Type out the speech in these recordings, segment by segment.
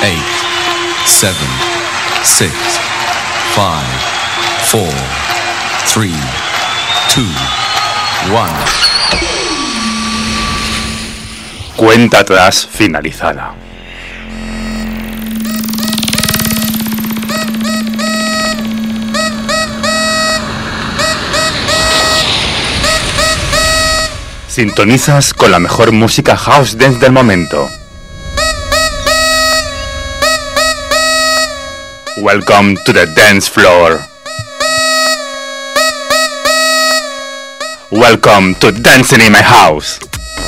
8, 7, 6, 5, 4, 3, 2, 1. Cuenta atrás finalizada. Sintonizas con la mejor música house dance del momento. Welcome to the dance floor. Welcome to Dancing in My House.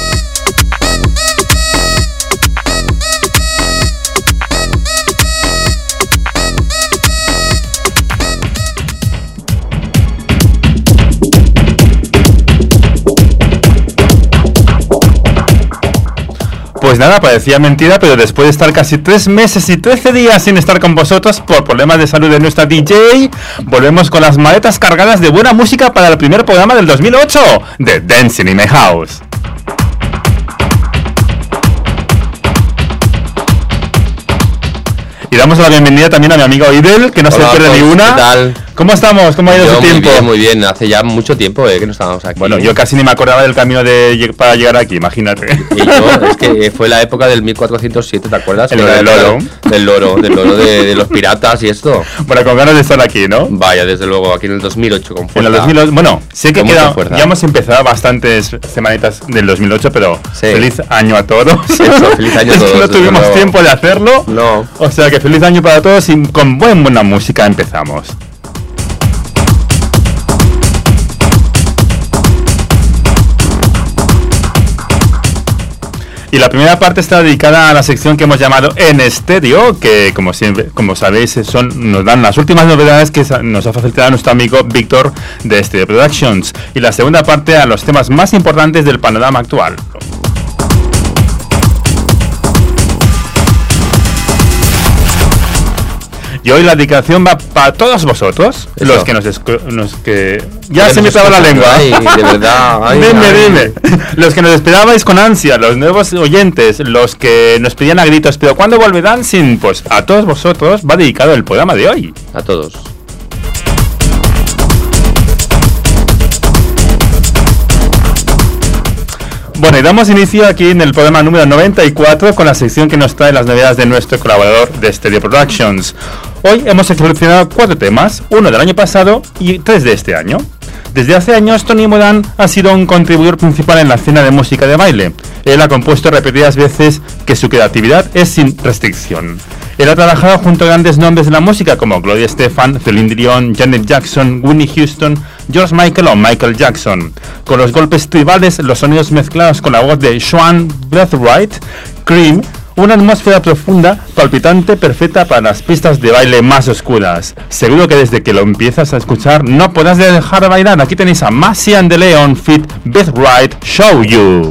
Pues nada, parecía mentira, pero después de estar casi 3 meses y 13 días sin estar con vosotros por problemas de salud de nuestra DJ, volvemos con las maletas cargadas de buena música para el primer programa del 2008 de Dancing in My House. Y damos la bienvenida también a mi amigo Idel, que no se pierde ni una. ¿Qué tal? ¿Cómo estamos? ¿Cómo ha ido su tiempo? Muy bien. Hace ya mucho tiempo que no estábamos aquí. Bueno, yo casi ni me acordaba del camino para llegar aquí, imagínate. Y yo, es que fue la época del 1407, ¿te acuerdas? Del loro. Del loro de los piratas y esto. Bueno, con ganas de estar aquí, ¿no? Vaya, desde luego, aquí en el 2008 con fuerza. En el 2008, bueno, sé que queda, ya hemos empezado bastantes semanitas del 2008, pero sí. Feliz año a todos. Eso, feliz año a todos. No tuvimos tiempo de hacerlo. No. O sea que feliz año para todos y con buena música empezamos. Y la primera parte está dedicada a la sección que hemos llamado En Estéreo, que como sabéis nos dan las últimas novedades que nos ha facilitado nuestro amigo Víctor de Stereo Productions. Y la segunda parte a los temas más importantes del panorama actual. Y hoy la dedicación va para todos vosotros, eso. Los que ya se me traba la lengua. Ay, de verdad. Ay, dime. Los que nos esperabais con ansia, los nuevos oyentes, los que nos pedían a gritos, pero ¿cuándo vuelve Dancing? Pues a todos vosotros va dedicado el programa de hoy. A todos. Bueno, y damos inicio aquí en el programa número 94 con la sección que nos trae las novedades de nuestro colaborador de Stereo Productions. Hoy hemos seleccionado 4 temas, uno del año pasado y 3 de este año. Desde hace años, Tony Moran ha sido un contribuidor principal en la escena de música de baile. Él ha compuesto repetidas veces que su creatividad es sin restricción. Él ha trabajado junto a grandes nombres de la música como Gloria Estefan, Celine Dion, Janet Jackson, Whitney Houston, George Michael o Michael Jackson. Con los golpes tribales, los sonidos mezclados con la voz de Joan Brathwaite, Cream, una atmósfera profunda, palpitante, perfecta para las pistas de baile más oscuras. Seguro que desde que lo empiezas a escuchar no podrás dejar de bailar. Aquí tenéis a Massey and the Leon feat. Brathwaite, Show You.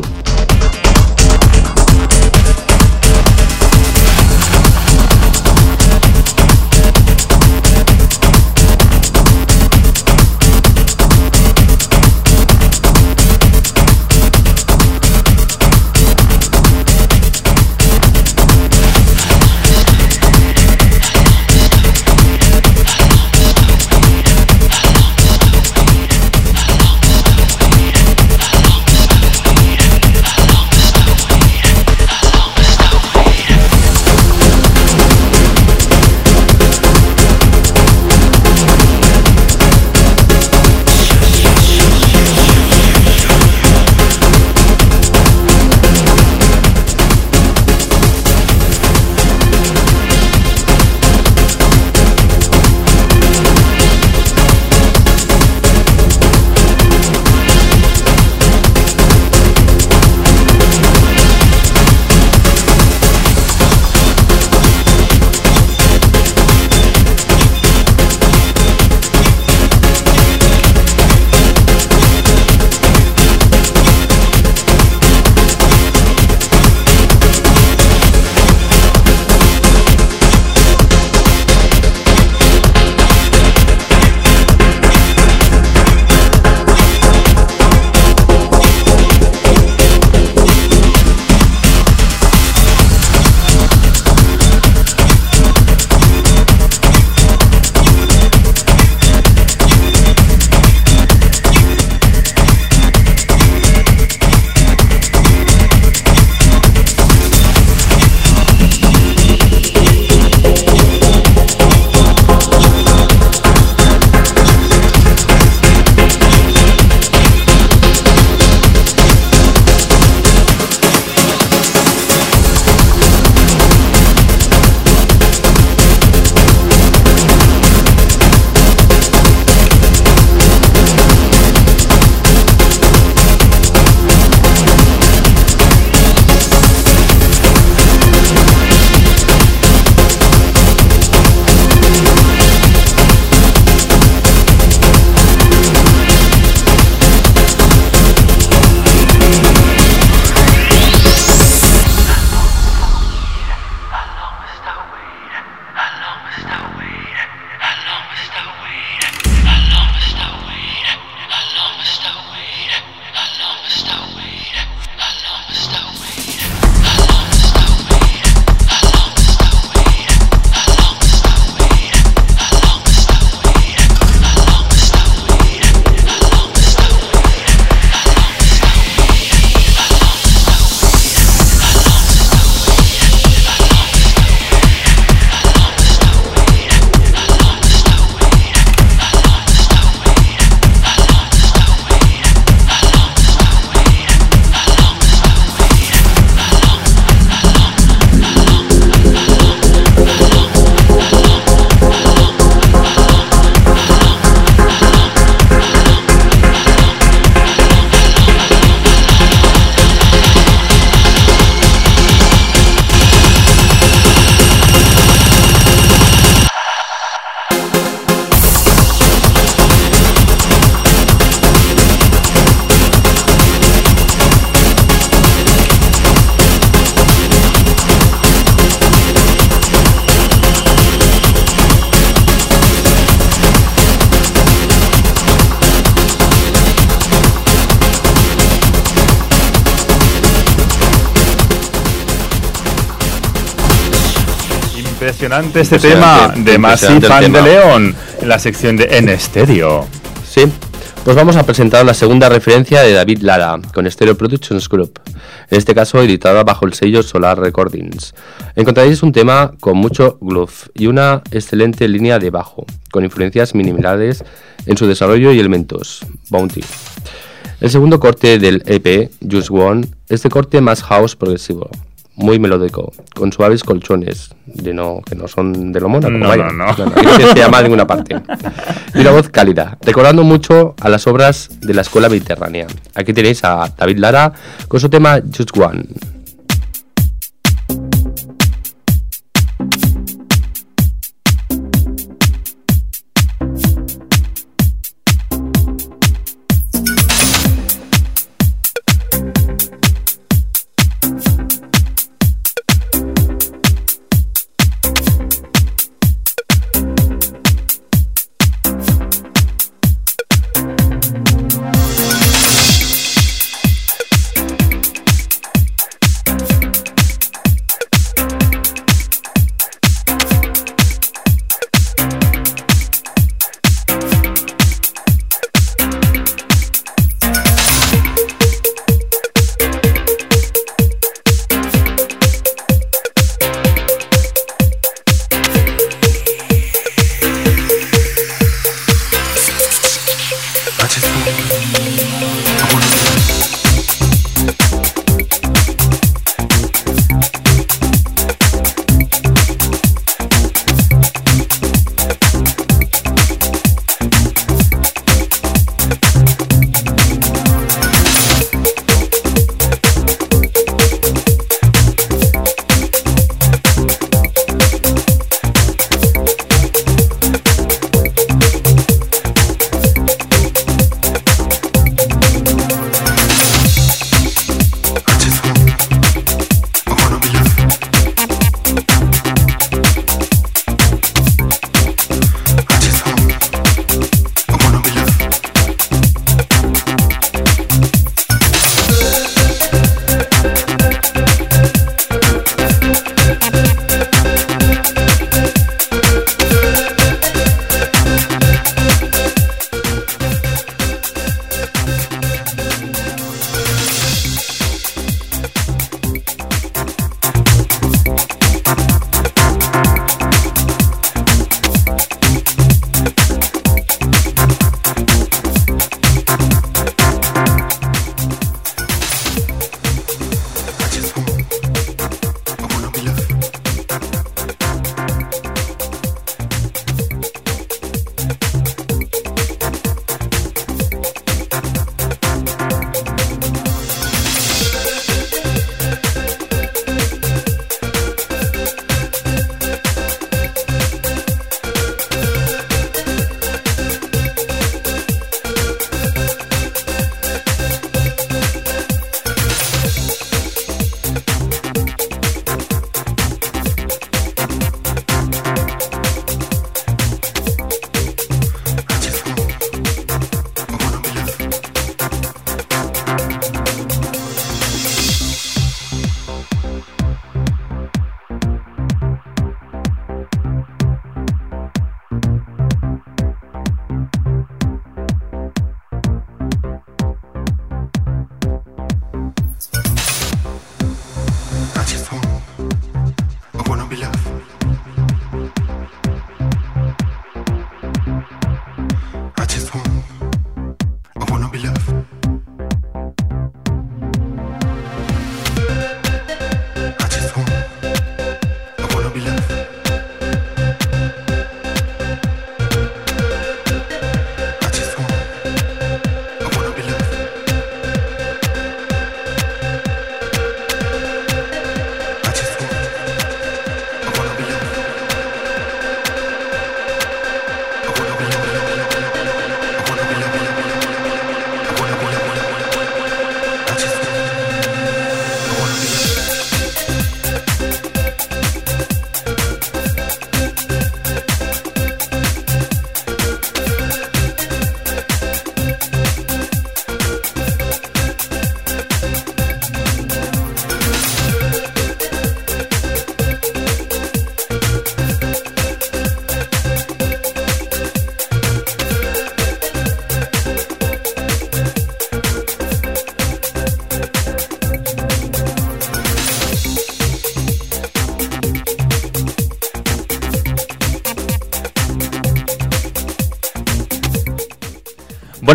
Impresionante este Impresionante, tema de Masi impresionante el Fan de tema. León en la sección de En Estéreo. Sí, pues vamos a presentar la segunda referencia de David Lara con Stereo Productions Group, en este caso editada bajo el sello Solar Recordings. Encontraréis un tema con mucho groove y una excelente línea de bajo, con influencias minimales en su desarrollo y elementos, Bounty. El segundo corte del EP, Just One, es de corte más house progresivo, muy melódico, con suaves colchones, que no son de lo mónaco, No, vaya. no. Aquí no se llama a ninguna parte. Y una voz cálida, recordando mucho a las obras de la escuela mediterránea. Aquí tenéis a David Lara con su tema Just One.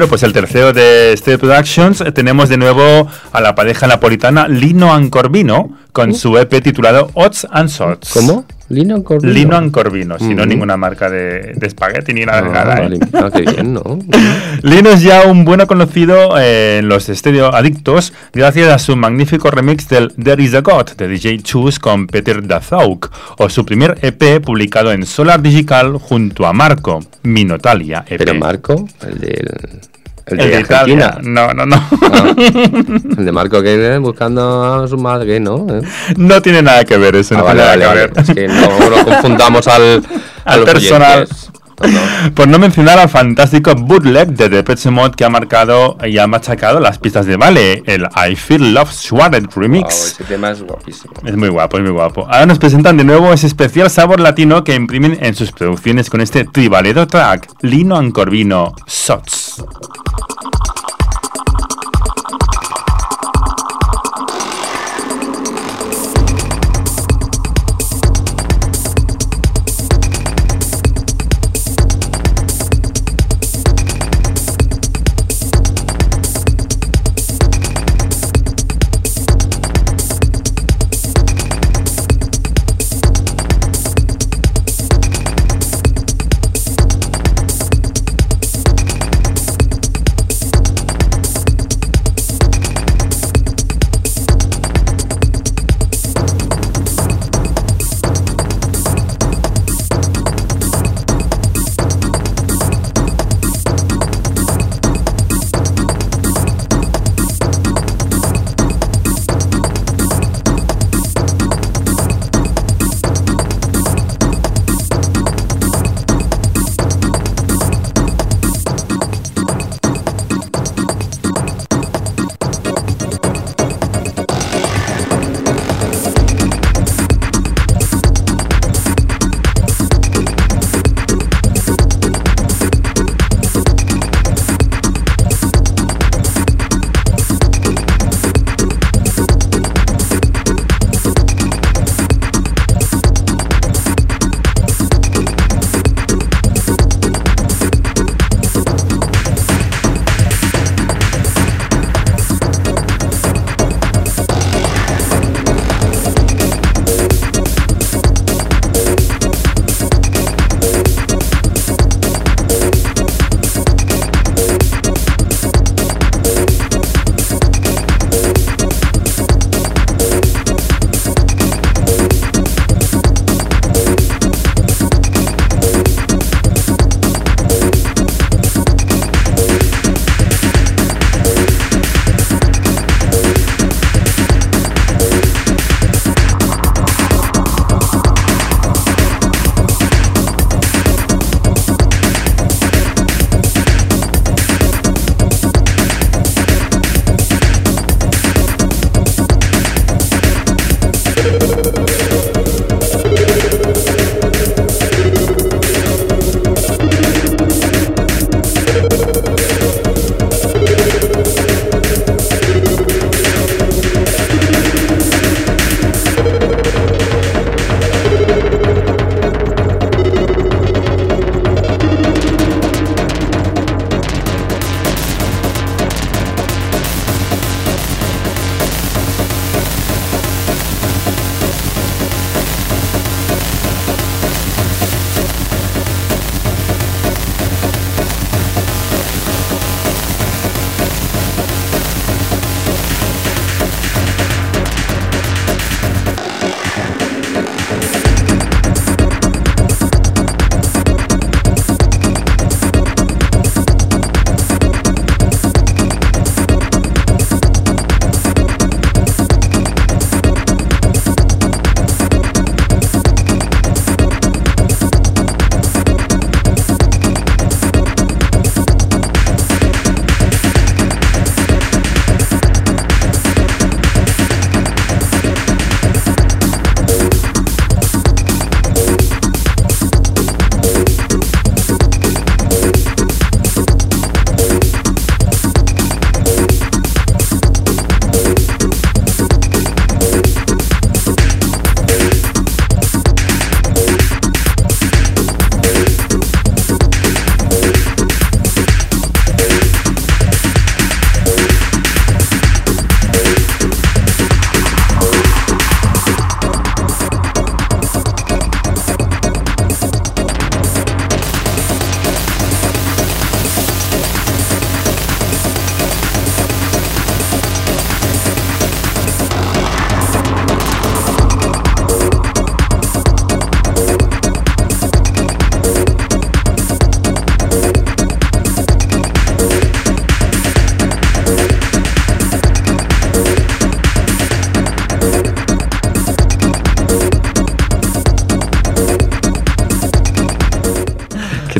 Bueno, pues el tercero de Stereo Productions tenemos de nuevo a la pareja napolitana Lino and Corvino con su EP titulado Odds and Sods. ¿Cómo? Lino and Corvino. Lino and Corvino, si no ninguna marca de espagueti ni nada de nada. Vale. Qué bien, ¿no? Lino es ya un bueno conocido en los estéreo adictos gracias a su magnífico remix del There Is a God de DJ Choose con Peter Dazauk, o su primer EP publicado en Solar Digital junto a Marco, Minotalia EP. Pero Marco, el de Argentina. Italia. No. Ah, el de Marco que buscando a su madre, ¿no? No tiene nada que ver eso. Vale. Es que no lo confundamos a los personal. oyentes. No. Por no mencionar al fantástico bootleg de Depeche Mode que ha marcado y ha machacado las pistas de Vale, el I Feel Love Swatted Remix. Ese tema es guapísimo. Es muy guapo, es muy guapo. Ahora nos presentan de nuevo ese especial sabor latino que imprimen en sus producciones con este tribaledo track, Lino and Corvino, Sots.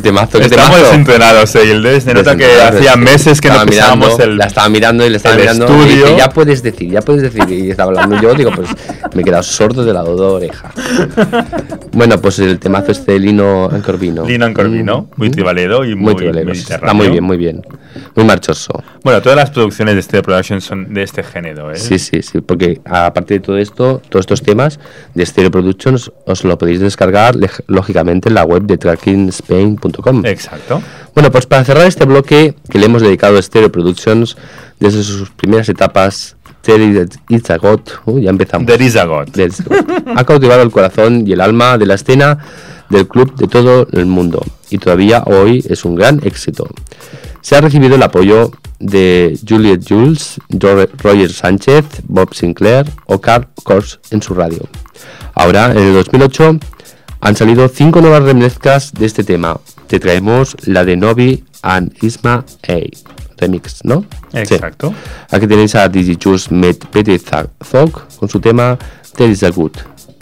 temazo, qué Estamos temazo. entrenados, Hilde. Se nota que hacía meses que no pisábamos la estaba mirando y le estaba mirando. estudio. Y dice, ya puedes decir. Y estaba hablando yo, digo, pues me he quedado sordo de la oreja. Bueno, pues el temazo este de Lino Ancorvino. Lino Ancorvino, muy tribaledo y muy mediterráneo. Está muy bien, muy bien. Muy marchoso. Bueno, todas las producciones de Stereo Productions son de este género, ¿eh? Sí, porque aparte de todo esto, todos estos temas de Stereo Productions os lo podéis descargar lógicamente en la web de trackingspain.com. Exacto. Bueno, pues para cerrar este bloque que le hemos dedicado a Stereo Productions desde sus primeras etapas, There is a God, ya empezamos. There is a God. Ha cautivado el corazón y el alma de la escena del club de todo el mundo y todavía hoy es un gran éxito. Se ha recibido el apoyo de Juliette Jules, Roger Sánchez, Bob Sinclair o Carl Kors en su radio. Ahora, en el 2008, han salido 5 nuevas remezclas de este tema. Te traemos la de Novi and Isma A. Remix, ¿no? Exacto. Sí. Aquí tenéis a DJ Jules Met Petty Thug con su tema There is a Good.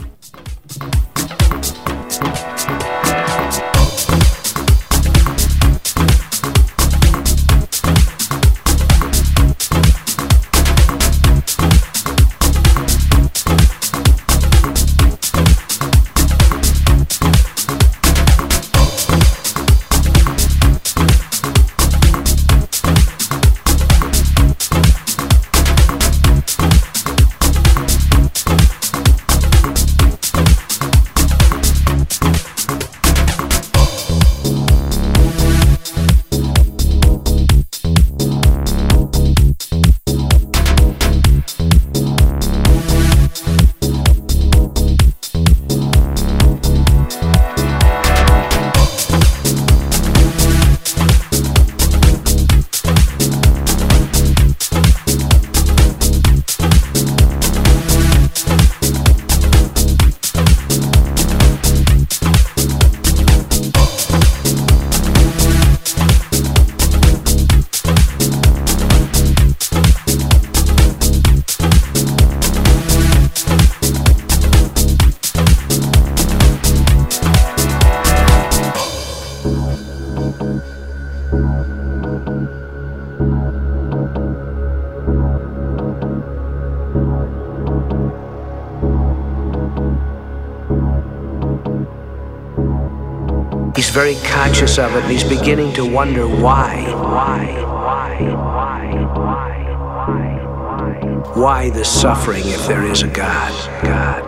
He's very conscious of it and he's beginning to wonder why. Why the suffering if there is a God? God.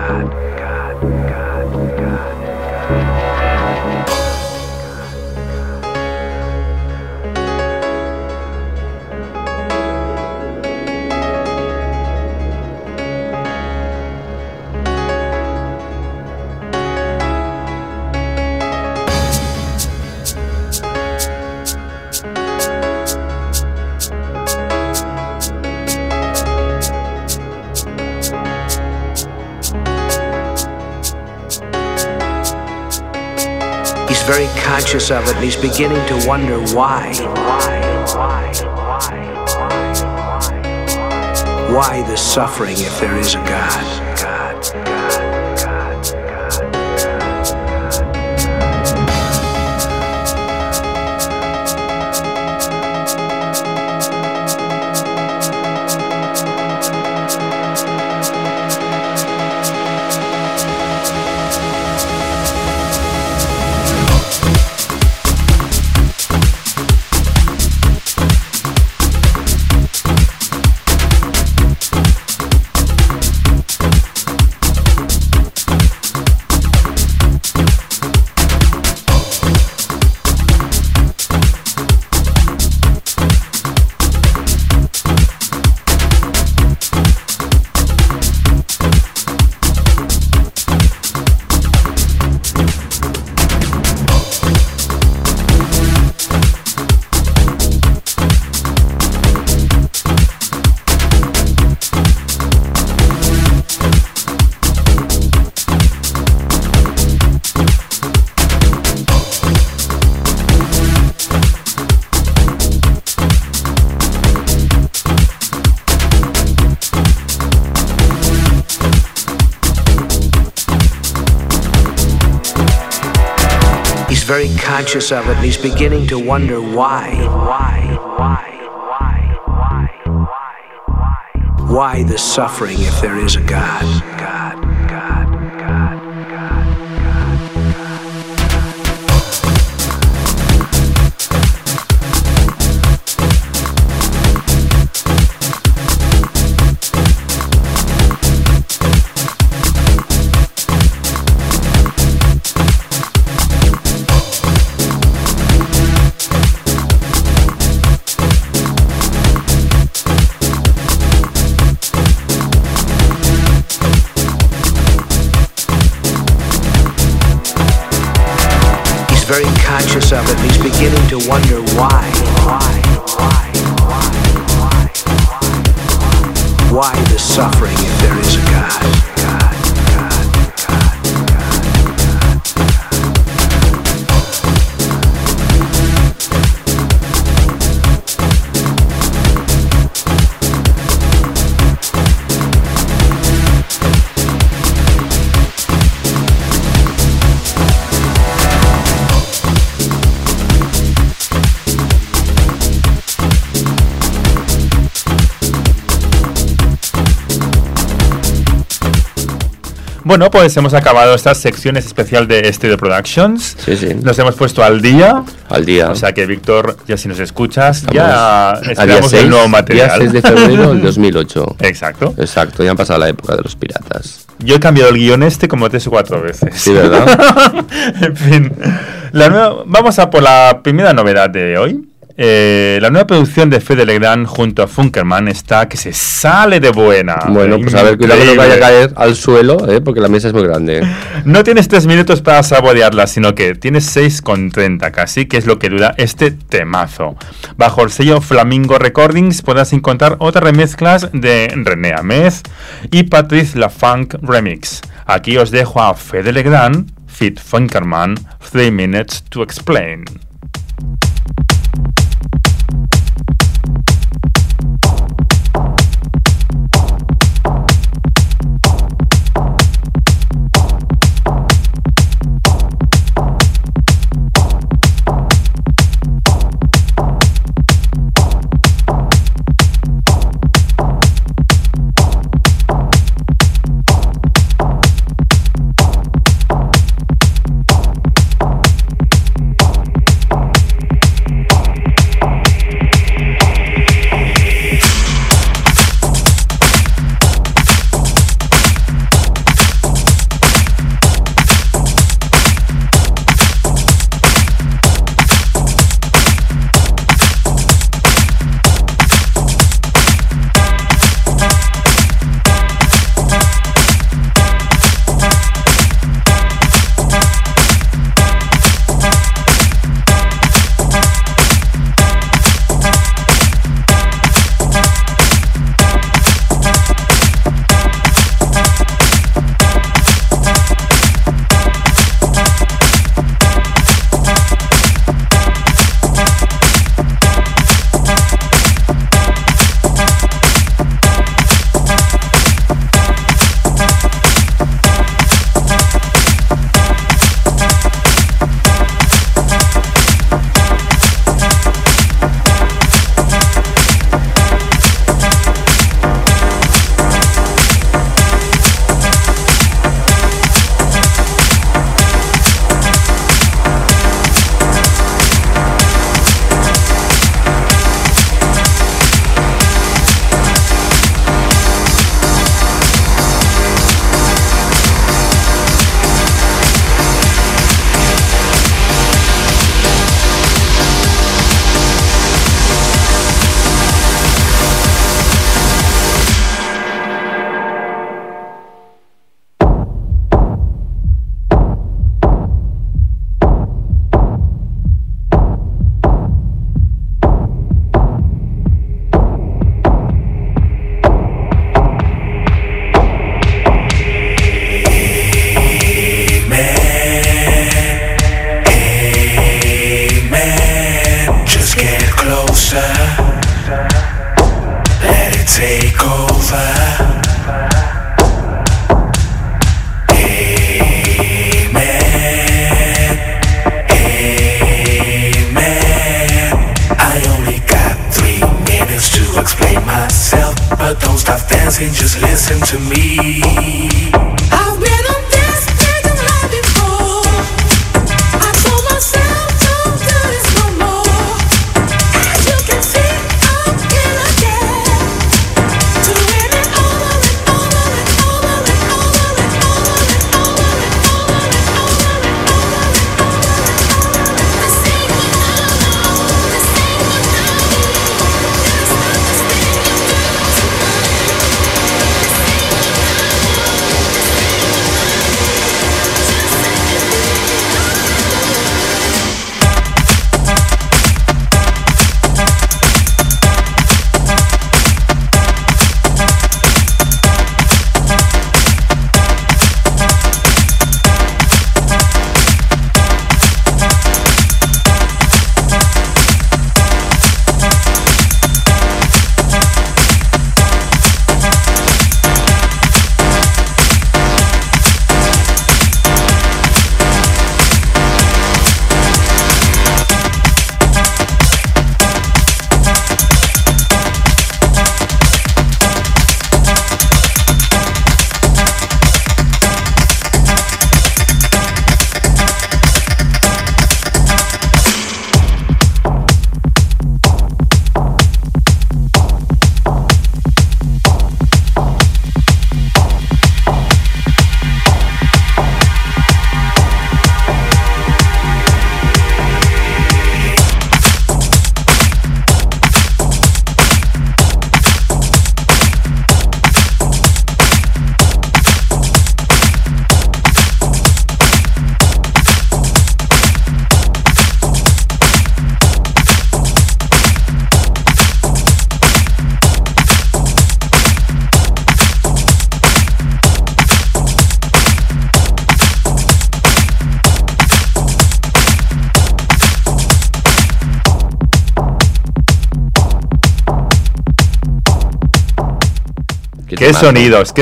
He's very conscious of it and he's beginning to wonder why. Why the suffering if there is a God? God. very conscious of it, and he's beginning to wonder why. Why the suffering if there is a God? Very conscious of it, and he's beginning to wonder why the suffering if there is a God. Bueno, pues hemos acabado estas secciones especial de Stereo Productions. Sí. Nos hemos puesto al día. O sea que, Víctor, ya si nos escuchas, estamos ya esperamos el nuevo material. Día 6 de febrero del 2008. Exacto, ya han pasado la época de los piratas. Yo he cambiado el guión como 3 o 4 veces. Sí, ¿verdad? En fin, vamos a por la primera novedad de hoy. La nueva producción de Fede Legrand junto a Funkerman está que se sale de buena. Bueno, pues a ver, cuidado que no vaya a caer al suelo, porque la mesa es muy grande. No tienes 3 minutos para saborearla, sino que tienes 6,30 casi, que es lo que dura este temazo. Bajo el sello Flamingo Recordings podrás encontrar otras remezclas de René Amez y Patrice LaFunk Remix. Aquí os dejo a Fede Legrand, feat. Funkerman, 3 Minutes to Explain. listen, just listen to me. I've been on this kind of high before. I told myself don't do this no more. As you can see, I'm here again, doing it over and over and over and over and over and over and over and over and over and over. This ain't what I know. This ain't what I need. That's not the thing you do tonight. This ain't what I Qué sonidos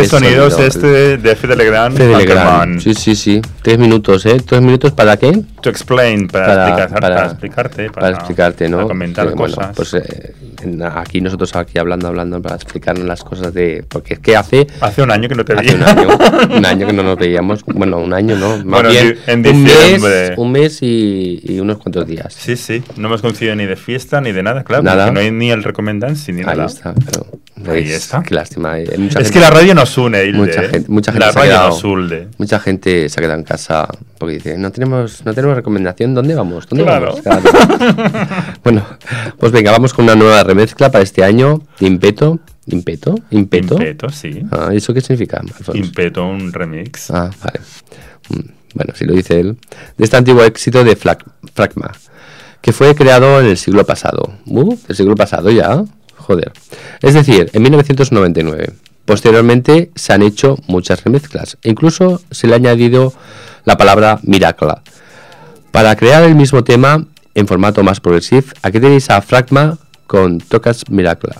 este de Fede Legrand. Fede Legrand. Sí. 3 minutos, ¿eh? 3 minutos ¿para qué? To explain, para explicarte, ¿no? Para comentar cosas. Bueno, pues aquí nosotros hablando para explicarnos las cosas de... Porque es que hace un año que no te veía. Un año que no nos veíamos. Bueno, un año no. Más bueno, bien, en diciembre. Un mes y unos cuantos días. Sí. No hemos coincidido ni de fiesta ni de nada, claro. Nada. Porque no hay ni el recomendance ni nada. Ahí está, pero... Ahí está. Qué lástima. Es que la radio nos une, Hilde. Mucha gente la se ha radio quedado, nos une. Mucha gente se ha quedado en casa porque dice, no tenemos recomendación, ¿dónde vamos? Claro. Claro. Bueno, pues venga, vamos con una nueva remezcla para este año. Impeto, sí. Ah, ¿eso qué significa, Alfonso? Impeto, un remix. Ah, vale. Bueno, si lo dice él. De este antiguo éxito de Fragma, que fue creado en el siglo pasado. ¿El siglo pasado ya? Joder. Es decir, en 1999. Posteriormente se han hecho muchas remezclas. Incluso se le ha añadido la palabra Miracle. Para crear el mismo tema en formato más progresivo, aquí tenéis a Fragma con Tocas Miracle.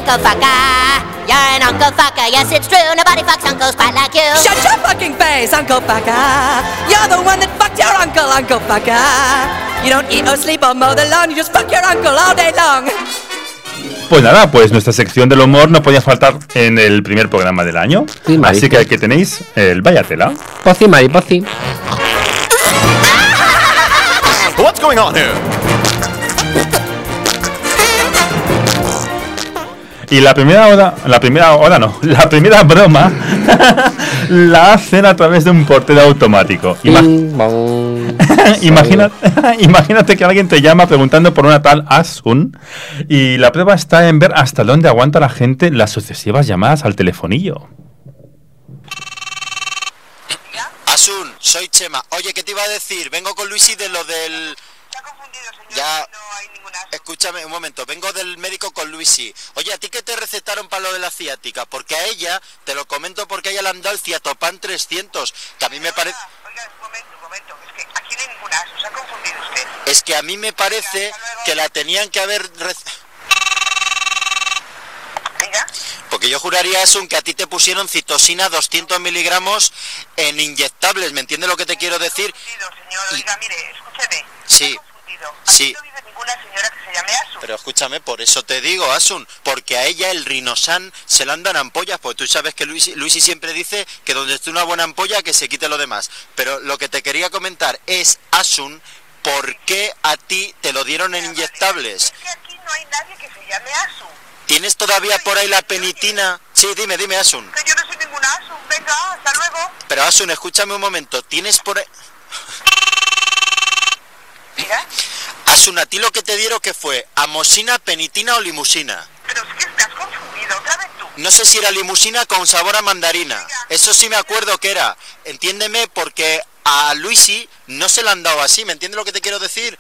Uncle Fucker. You're an Uncle Fucker, yes it's true. Nobody fucks uncles quite like you. Shut your fucking face, Uncle Fucker. You're the one that fucked your uncle, Uncle Fucker. You don't eat or sleep or mow the lawn, you just fuck your uncle all day long. Pues nada, pues nuestra sección del humor no podía faltar en el primer programa del año. Sí, marico. Así que aquí tenéis el Váyatela. Pozi, maripozi. What's going on here? Y la primera broma la hacen a través de un portero automático. Bing, bong. Imagínate que alguien te llama preguntando por una tal Asun y la prueba está en ver hasta dónde aguanta la gente las sucesivas llamadas al telefonillo. Asun, soy Chema. Oye, ¿qué te iba a decir? Vengo con Luisi de lo del... Se ha confundido, señor. Ya. No hay ninguna... Escúchame un momento, vengo del médico con Luisi. Oye, ¿a ti qué te recetaron para lo de la ciática? Porque a ella, te lo comento porque a ella le han dado el Ciatopan 300, que a mí me parece... Oiga, un momento. Es que aquí no hay ninguna ASUN. Se ha confundido usted. Es que a mí me parece que la tenían que haber... Venga. Porque yo juraría, Asun, que a ti te pusieron citosina 200 miligramos en inyectables, ¿me entiendes lo que te quiero decir? Confundido, señor. Oiga, mire, escúcheme. Sí. Se ha confundido. Sí. Aquí no vive ninguna señora que se llame ASUN. Pero escúchame, por eso te digo, Asun, porque a ella el Rinosan se le andan ampollas, porque tú sabes que Luisi siempre dice que donde esté una buena ampolla que se quite lo demás. Pero lo que te quería comentar es, Asun, ¿por qué a ti te lo dieron en inyectables? Es que aquí no hay nadie que se llame ASUN. ¿Tienes todavía por ahí la penitina? Sí, dime, Asun. Que yo no soy ninguna ASUN. Venga, hasta luego. Pero Asun, escúchame un momento, ¿tienes por ahí... Mira. Asun, ¿a ti lo que te dieron qué fue? ¿Amosina, penitina o limusina? Pero es que te has confundido. Otra vez tú. No sé si era limusina con sabor a mandarina. Eso sí me acuerdo que era. Entiéndeme, porque a Luisi no se le han dado así. ¿Me entiendes lo que te quiero decir?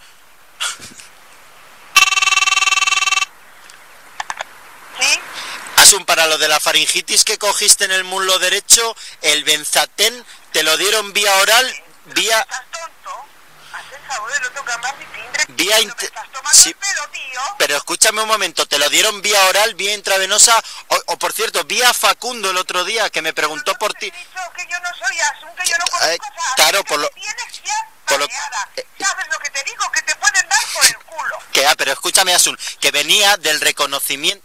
¿Sí? Asun, para lo de la faringitis que cogiste en el muslo derecho, el Benzatén te lo dieron vía oral, vía... ¿Estás tonto? Haz el favor de no tocar más mi timbre. Vía ¿No me estás tomando sí, el pelo, tío? pero escúchame un momento, ¿te lo dieron vía oral, vía intravenosa o por cierto, vía Facundo el otro día que me preguntó por ti? He dicho que yo no soy Asun, que yo no conozco a claro, que por lo... me tienes ya por lo- baneada. ¿Sabes lo que te digo? Que te pueden dar por el culo. pero escúchame, Asun, que venía del reconocimiento...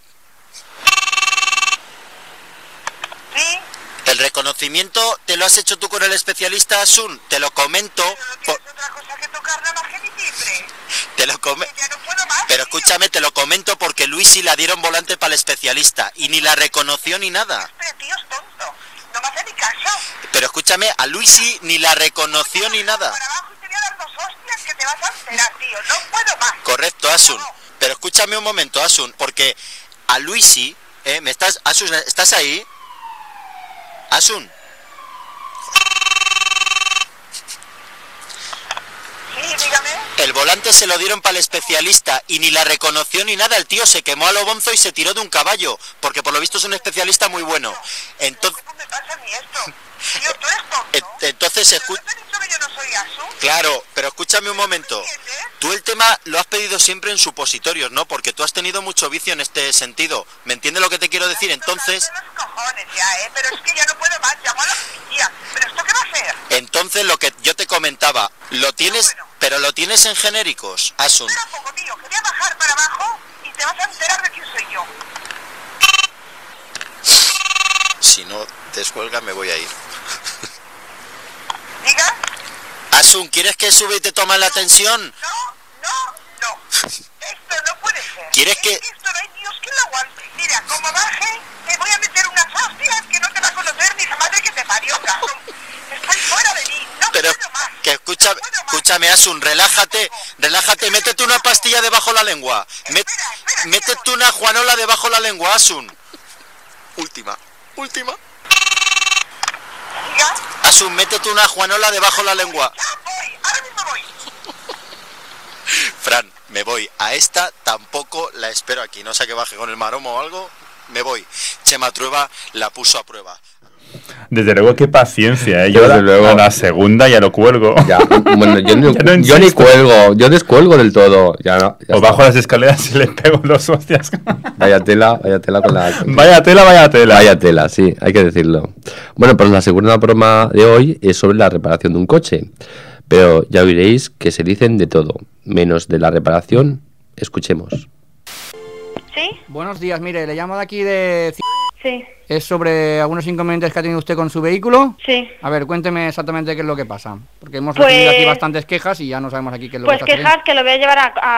¿Sí? El reconocimiento te lo has hecho tú con el especialista, Asun, te lo comento... Pero no tienes otra cosa que tocar nada más que mi timbre. Te lo comento... Que ya no puedo más. Pero tío. escúchame, te lo comento porque Luisi la dieron volante para el especialista y ni la reconoció ni nada. Pero tío es tonto. No me hace ni caso. Pero escúchame, a Luisi ni la reconoció ni nada. Para abajo y te voy a dar 2 hostias que te vas a enterar, tío. No puedo más. Correcto, Asun. Pero escúchame un momento, Asun, porque a Luisi, Asun, ¿estás ahí? Asun, Sí, dígame. el volante se lo dieron para el especialista y ni la reconoció ni nada. El tío se quemó a lo bonzo y se tiró de un caballo, porque por lo visto es un especialista muy bueno. Entonces, ¿Cómo me pasa a mí esto? Tío, tú eres tonto. entonces ¿Pero no te he dicho que yo no soy Asun? claro, pero escúchame un momento. ¿Entiendes? Tú el tema lo has pedido siempre en supositorios, ¿no? Porque tú has tenido mucho vicio en este sentido. ¿Me entiendes lo que te quiero decir? Entonces, Los cojones ya, pero es que ya no puedo más. Llamo a la policía. ¿Pero esto qué va a ser? entonces lo que yo te comentaba, lo tienes, Bueno. pero lo tienes en genéricos, Asun. Espera un poco, tío, que voy a bajar para abajo y te vas a enterar de quién soy yo. Si no descuelga me voy a ir. ¿Diga? Asun, ¿quieres que sube y te toman la tensión? No. Esto no puede ser. ¿Quieres Es que- Esto no hay Dios que lo aguante. Mira, como baje, te voy a meter unas hostias que no te va a conocer ni la madre que te parió, cabrón. Estoy fuera de mí. No Pero puedo más. que escúchame, Asun, relájate, métete una pastilla debajo la lengua. Espera, Métete una juanola debajo la lengua, Asun. Última. Diga. Asun, métete una juanola debajo la lengua. Ya voy, ahora mismo voy. Fran, me voy. A esta tampoco la espero aquí. No sé que baje con el maromo o algo. Me voy. Chema Trueba la puso a prueba. Desde luego, qué paciencia, ¿eh? Yo Desde luego. a la segunda ya lo cuelgo. Ya, bueno, yo, Ya no yo ni insisto. cuelgo, yo descuelgo del todo. Ya no, ya O está. bajo las escaleras y le pego los hostias. Vaya tela con la... Vaya tela, vaya tela. Vaya tela, sí, hay que decirlo. Bueno, pues la segunda broma de hoy es sobre la reparación de un coche. Pero ya oiréis que se dicen de todo, menos de la reparación. Escuchemos. ¿Sí? Buenos días, mire, le llamo de aquí de... Sí, Es sobre algunos inconvenientes que ha tenido usted con su vehículo. sí. A ver, cuénteme exactamente qué es lo que pasa. Porque hemos Pues- recibido aquí bastantes quejas y ya no sabemos aquí qué es lo Pues que está quejas que lo voy a llevar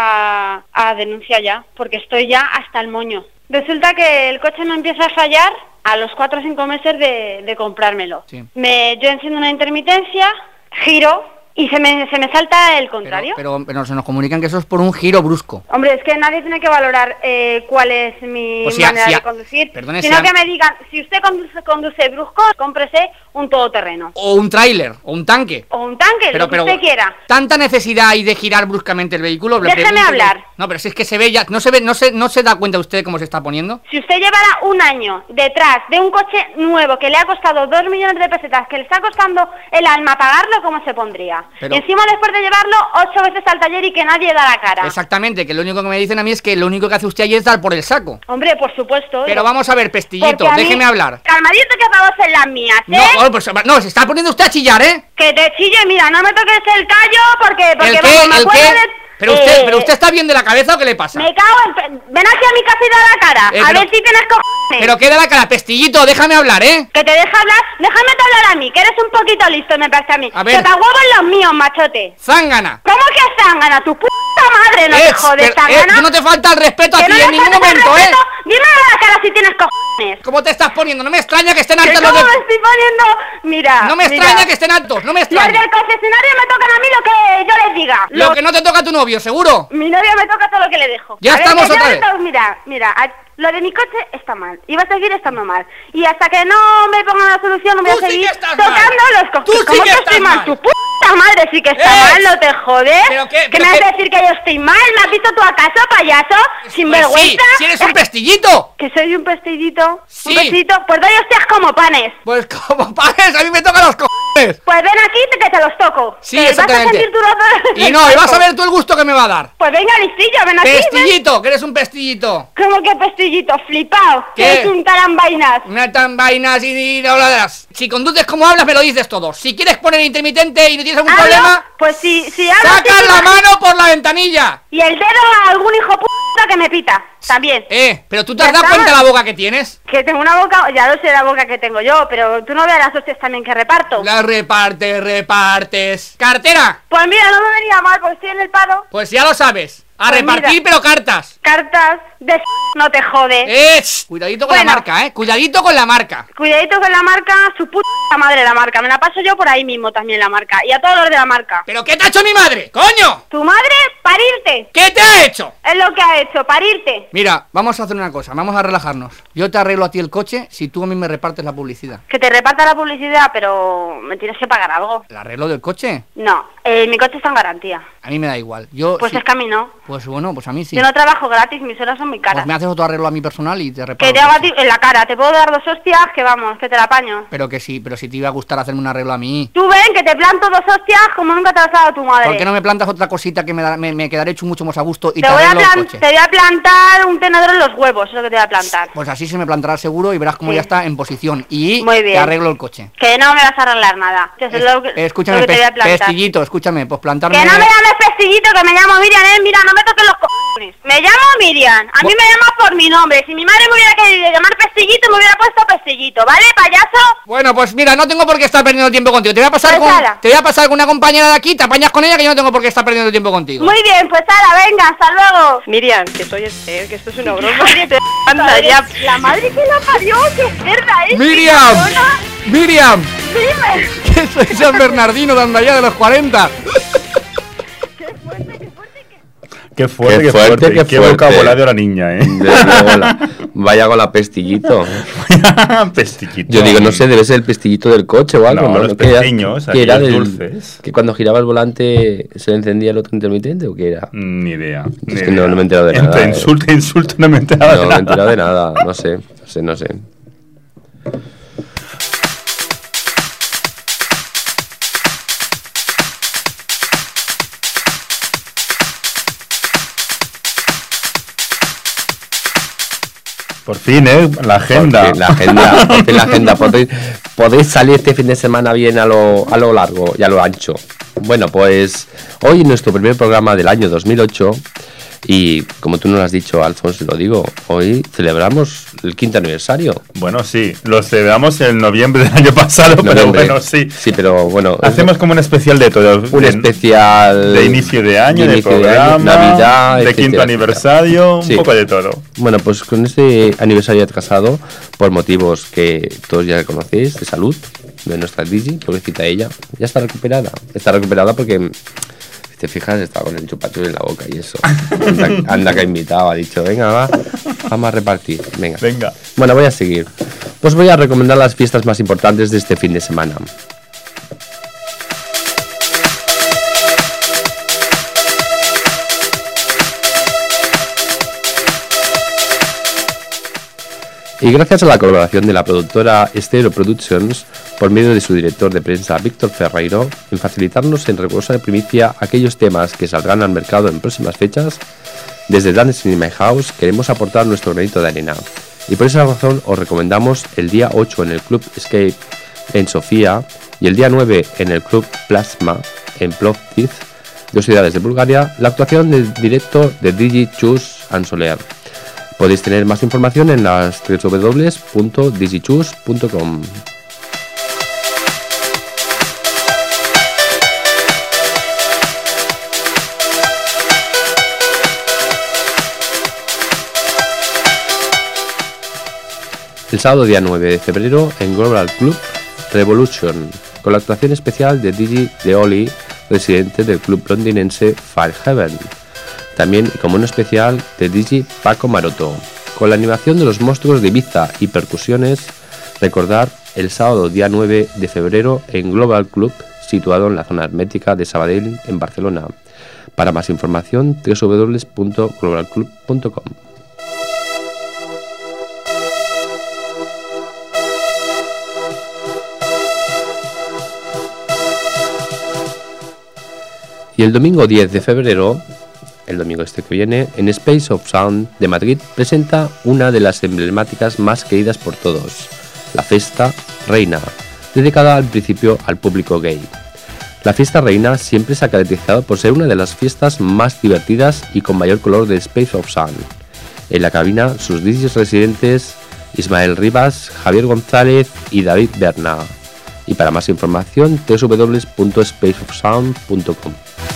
a denuncia ya, porque estoy ya hasta el moño. Resulta que el coche me empieza a fallar a los 4 o 5 meses de comprármelo. Sí. Yo enciendo una intermitencia, giro y se me salta el contrario. Pero se nos comunican que eso es por un giro brusco. Hombre, es que nadie tiene que valorar cuál es mi Pues manera de conducir, perdone, sino que me digan, si usted conduce brusco, cómprese un todoterreno. O un tráiler, o un tanque. O un tanque, lo que usted quiera. ¿Tanta necesidad hay de girar bruscamente el vehículo? Le Déjeme pregunto hablar. No, pero si es que se ve ya, no se da cuenta usted cómo se está poniendo. Si usted llevara un año detrás de un coche nuevo que le ha costado 2 millones de pesetas, que le está costando el alma pagarlo, ¿cómo se pondría? Pero- Y encima después de llevarlo 8 veces al taller y que nadie da la cara. Exactamente, que lo único que me dicen a mí es que lo único que hace usted allí es dar por el saco. Hombre, por supuesto. Pero oiga. vamos a ver, Pestillito, Porque a mí- déjeme hablar. Calmadito que vamos en las mías, ¿eh? No, pues, no, se está poniendo usted a chillar, ¿eh? Que te chille, mira, no me toques el callo porque ¿El qué? vamos, me ¿El acuerdo qué? de... Pero usted está bien de la cabeza o qué le pasa? Me cago en... Ven aquí a mi casa y da la cara, a pero- ver si tienes cojones. Pero qué de la cara, Pestillito, déjame hablar, ¿eh? Que te deja hablar, déjame te hablar a mí, que eres un poquito listo, me parece a mí. A ver. Que te huevos los míos, machote. Zángana. ¿Cómo que zángana? Tu puta madre, no te jodes, zángana. no te falta el respeto a Que ti no en me ningún faltes el momento, ¿eh? respeto. Dime a la cara si tienes cojones. ¿Cómo te estás poniendo? No me extraña que estén ¿Que altos cómo los me de... estoy poniendo? Mira, No me mira. extraña que estén altos, no me Los extraña. del concesionario me tocan a mí lo que yo les diga. Lo que no te toca a tu novio, seguro. Mi novio me toca todo lo que le dejo. Ya A ver, estamos que yo otra de vez. todo- Mira, lo de mi coche está mal. Y va a seguir estando mal. Y hasta que no me pongan la solución, no voy a Tú sí seguir que estás tocando mal. los cojones. Tú sí ¿Cómo que que estás estoy mal? mal. Tu puta madre sí que está mal, no te jodes. ¿Pero qué? ¿Qué ¿Pero me vas qué? a decir que yo estoy mal? ¿Me has visto tú acaso, payaso? ¿Sin Pues vergüenza? sí, si eres un pestillito. Que soy un pestillito. Sí. Un pestillito. Pues doy hostias como panes. Pues como pares, a mí me tocan los cojones. Pues ven aquí que te los toco. Sí, Que vas a exactamente. sentir tu rozo- Y no, y vas a ver tú el gusto que me va a dar. Pues venga, listillo, ven aquí. ven. Pestillito, que eres un pestillito. ¿Cómo que pestillito? Flipao. ¿Qué? Que es un tarambainas. Una tan vainas y no hablas. Si conduces como hablas, me lo dices todo. Si quieres poner intermitente y no tienes algún ¿Hablo? problema, Pues si hablo... ¡saca sí, la sí, mano por la ventanilla! Y el dedo a algún hijo puta que me pita. También. Pero tú te has Ya dado está. cuenta de la boca que tienes. Que tengo una boca... Ya lo sé la boca que tengo yo, pero tú no veas las hostias también que reparto. La repartes. ¡Cartera! Pues mira, no me venía mal porque estoy en el paro. Pues ya lo sabes. A Pues repartir, mira. pero cartas. Cartas de... No te jode. Cuidadito con Bueno. la marca, Cuidadito con la marca. Cuidadito con la marca, su puta madre la marca. Me la paso yo por ahí mismo también la marca. Y a todos los de la marca. ¿Pero qué te ha hecho mi madre? ¡Coño! Tu madre, parirte. ¿Qué te ha hecho? Es lo que ha hecho, parirte. Mira, vamos a hacer una cosa, vamos a relajarnos. Yo te arreglo a ti el coche si tú a mí me repartes la publicidad. Que te reparta la publicidad, pero me tienes que pagar algo. ¿El arreglo del coche? No, mi coche está en garantía. A mí me da igual. Yo Pues sí- es que a mí no. Pues bueno, pues a mí sí. Yo no trabajo gratis, mis horas son muy caras. Pues me haces otro arreglo a mi personal y te reparo. Que el te hago a coche. ti en la cara, te puedo dar 2 hostias, que vamos, que te la apaño. Pero que sí, pero si te iba a gustar hacerme un arreglo a mí. Tú ven que te planto 2 hostias como nunca te las ha dado tu madre. ¿Por qué no me plantas otra cosita que me quedaré hecho mucho más a gusto y te te voy, arreglo el coche? te voy a plantar un tenedor en los huevos, es lo que te voy a plantar. Pues así se me plantará seguro y verás cómo Sí. ya está en posición. Y Muy bien. te arreglo el coche. Que no me vas a arreglar nada. Que eso es lo que, Escúchame, lo que te voy a plantar. Pestillito, escúchame, pues plantarme... Que no me llames pestillito, que me llamo Miriam, mira, no me toques los cojones. Me llamo Miriam, a mí me llamas por mi nombre. Si mi madre me hubiera querido llamar pestillito, me hubiera puesto pestillito, ¿vale, payaso? Bueno, pues mira, no tengo por qué estar perdiendo tiempo contigo. Te voy a pasar Pues ala. te voy a pasar con una compañera de aquí, te apañas con ella que yo no tengo por qué estar perdiendo tiempo contigo. Muy bien, pues ala, venga, hasta luego. Miriam, que soy Esther, que esto es una broma. Madre, Te anda ya. La madre que la parió, qué cerda es. ¡Miriam! cabrona. ¡Miriam! Dime. Que soy San Bernardino de Andallá de los 40. Qué fuerte, Qué qué fuerte, fuerte. qué Qué fuerte. vocabulario la niña, Desde luego, vaya con la pestillito. Pestillito. Yo digo, no sé, debe ser el pestillito del coche o algo, No, ¿no? los ¿Qué era- pequeños, qué era aquellos del- dulces. Que cuando giraba el volante se le encendía el otro intermitente o qué era. Ni idea. Es que no me he enterado de nada. Entre insulto, no me he enterado No de me he nada. enterado de nada, no sé. Por fin, la agenda. Por fin la agenda. Podéis salir este fin de semana bien a lo largo y a lo ancho. Bueno, pues hoy nuestro primer programa del año 2008 y como tú nos has dicho, Alfonso, lo digo, hoy celebramos el 5º aniversario. Bueno, sí, lo celebramos en noviembre del año pasado, pero bueno, sí. Sí, pero bueno. Hacemos como un especial de todo. Un especial de inicio de año, de programa, Navidad, de etcétera, 5º aniversario, sí. Un poco de todo. Bueno, pues con este aniversario atrasado, por motivos que todos ya conocéis, de salud, de nuestra Digi, pobrecita ella, ya está recuperada. Está recuperada porque, si te fijas, está con el chupachus en la boca y eso. Anda que ha invitado, ha dicho, venga, vamos a repartir. Venga. Bueno, voy a seguir. Pues voy a recomendar las fiestas más importantes de este fin de semana. Y gracias a la colaboración de la productora Stereo Productions, por medio de su director de prensa Víctor Ferreiro, en facilitarnos en rigurosa primicia aquellos temas que saldrán al mercado en próximas fechas, desde Dancing in My House queremos aportar nuestro granito de arena. Y por esa razón os recomendamos el día 8 en el Club Escape en Sofía y el día 9 en el Club Plasma en Plovdiv, dos ciudades de Bulgaria, la actuación del directo de DJ Chus Ansoler. Podéis tener más información en las www.digichus.com. El sábado día 9 de febrero en Global Club Revolution, con la actuación especial de DJ de Oli, residente del club londinense Firehaven. También como un especial de DJ Paco Maroto, con la animación de los monstruos de Ibiza y percusiones. Recordar el sábado día 9 de febrero en Global Club, situado en la zona hermética de Sabadell, en Barcelona. Para más información, www.globalclub.com. Y el domingo 10 de febrero, el domingo este que viene, en Space of Sound de Madrid presenta una de las emblemáticas más queridas por todos, la Festa Reina, dedicada al principio al público gay. La Fiesta Reina siempre se ha caracterizado por ser una de las fiestas más divertidas y con mayor color de Space of Sound. En la cabina, sus DJs residentes Ismael Rivas, Javier González y David Berna. Y para más información, www.spaceofsound.com.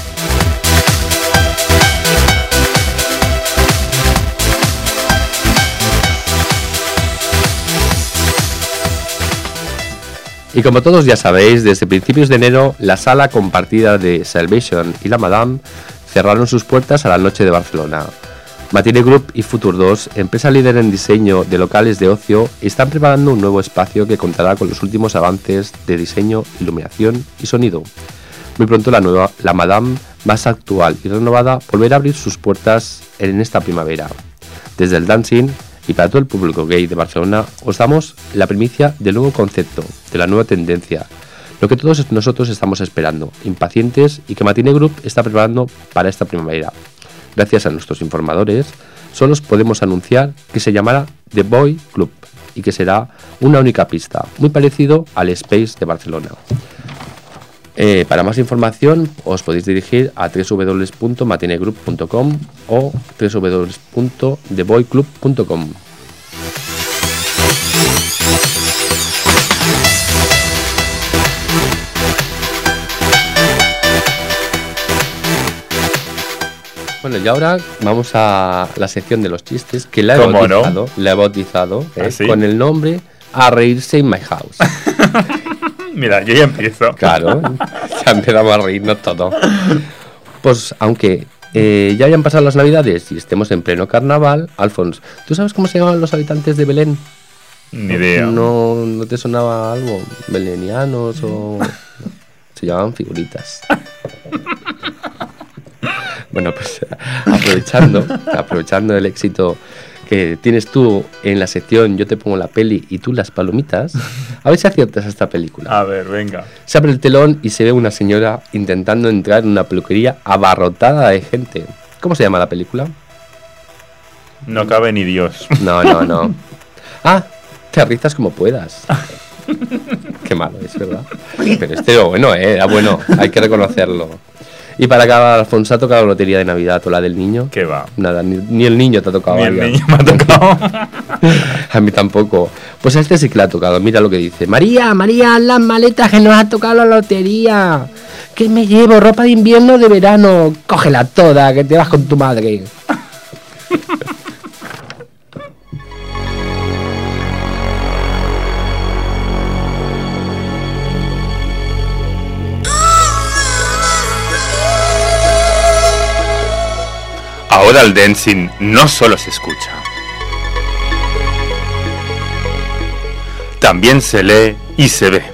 Y como todos ya sabéis, desde principios de enero, la sala compartida de Salvation y la Madame cerraron sus puertas a la noche de Barcelona. Matinee Group y Futur 2, empresa líder en diseño de locales de ocio, están preparando un nuevo espacio que contará con los últimos avances de diseño, iluminación y sonido. Muy pronto la Madame, más actual y renovada, volverá a abrir sus puertas en esta primavera. Desde el Dancing y para todo el público gay de Barcelona, os damos la primicia del nuevo concepto, de la nueva tendencia, lo que todos nosotros estamos esperando, impacientes, y que Matinee Group está preparando para esta primavera. Gracias a nuestros informadores, solo os podemos anunciar que se llamará The Boy Club y que será una única pista, muy parecido al Space de Barcelona. Para más información os podéis dirigir a www.matineegroup.com o www.theboyclub.com. Bueno, y ahora vamos a la sección de los chistes, que la he bautizado ¿Ah, sí? con el nombre A reírse in my house. Mira, yo ya empiezo. Claro, ya empezamos a reírnos todos. Pues aunque ya hayan pasado las navidades y estemos en pleno carnaval, Alfons, ¿tú sabes cómo se llaman los habitantes de Belén? Ni idea. ¿No te sonaba algo? ¿Belenianos o...? Se llamaban figuritas. Bueno, pues aprovechando el éxito que tienes tú en la sección Yo te pongo la peli y tú las palomitas, a ver si aciertas a esta película. A ver, venga. Se abre el telón y se ve una señora intentando entrar en una peluquería abarrotada de gente. ¿Cómo se llama la película? No cabe ni Dios. No. Ah, te rizas como puedas. Qué malo es, ¿verdad? Pero este era bueno, era bueno, hay que reconocerlo. Y para acabar, Alfonso, ¿ha tocado la lotería de Navidad o la del niño? ¿Qué va? Nada, ni el niño te ha tocado. Ni el niño me ha tocado. A mí tampoco. Pues a este sí que le ha tocado, mira lo que dice. María, haz las maletas que nos ha tocado la lotería. ¿Qué me llevo? Ropa de invierno o de verano. Cógela toda, que te vas con tu madre. Ahora el dancing no solo se escucha, también se lee y se ve.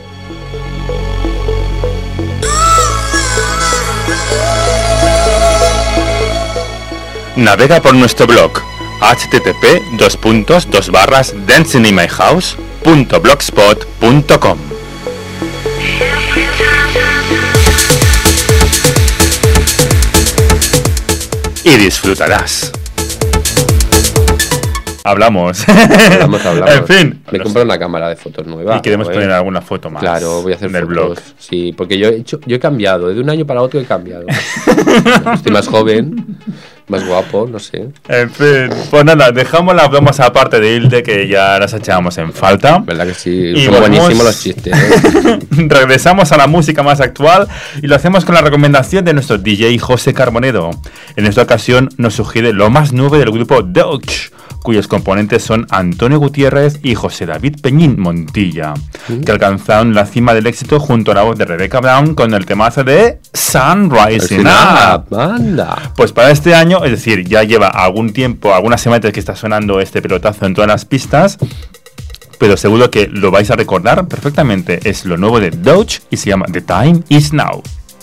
Navega por nuestro blog http://dancinginmyhouse.blogspot.com. Y disfrutarás. Hablamos. En fin. Me compré una cámara de fotos nueva. Y queremos poner alguna foto más. Claro, voy a hacer en el fotos. blog. Sí, porque yo he cambiado. De un año para otro he cambiado. Estoy más joven, más guapo, no sé. En fin, pues nada, dejamos la broma aparte de Hilde, que ya las echábamos en falta. ¿Verdad que sí? Y Son buenísimos los chistes. Regresamos a la música más actual y lo hacemos con la recomendación de nuestro DJ José Carbonedo. En esta ocasión nos sugiere lo más nuevo del grupo Deutsch, cuyos componentes son Antonio Gutiérrez y José David Peñín Montilla, que alcanzaron la cima del éxito junto a la voz de Rebecca Brown con el temazo de Sun Rising Up. Anda. Pues para este año, es decir, ya lleva algún tiempo, algunas semanas que está sonando este pelotazo en todas las pistas, pero seguro que lo vais a recordar perfectamente. Es lo nuevo de Deutsch y se llama The Time Is Now.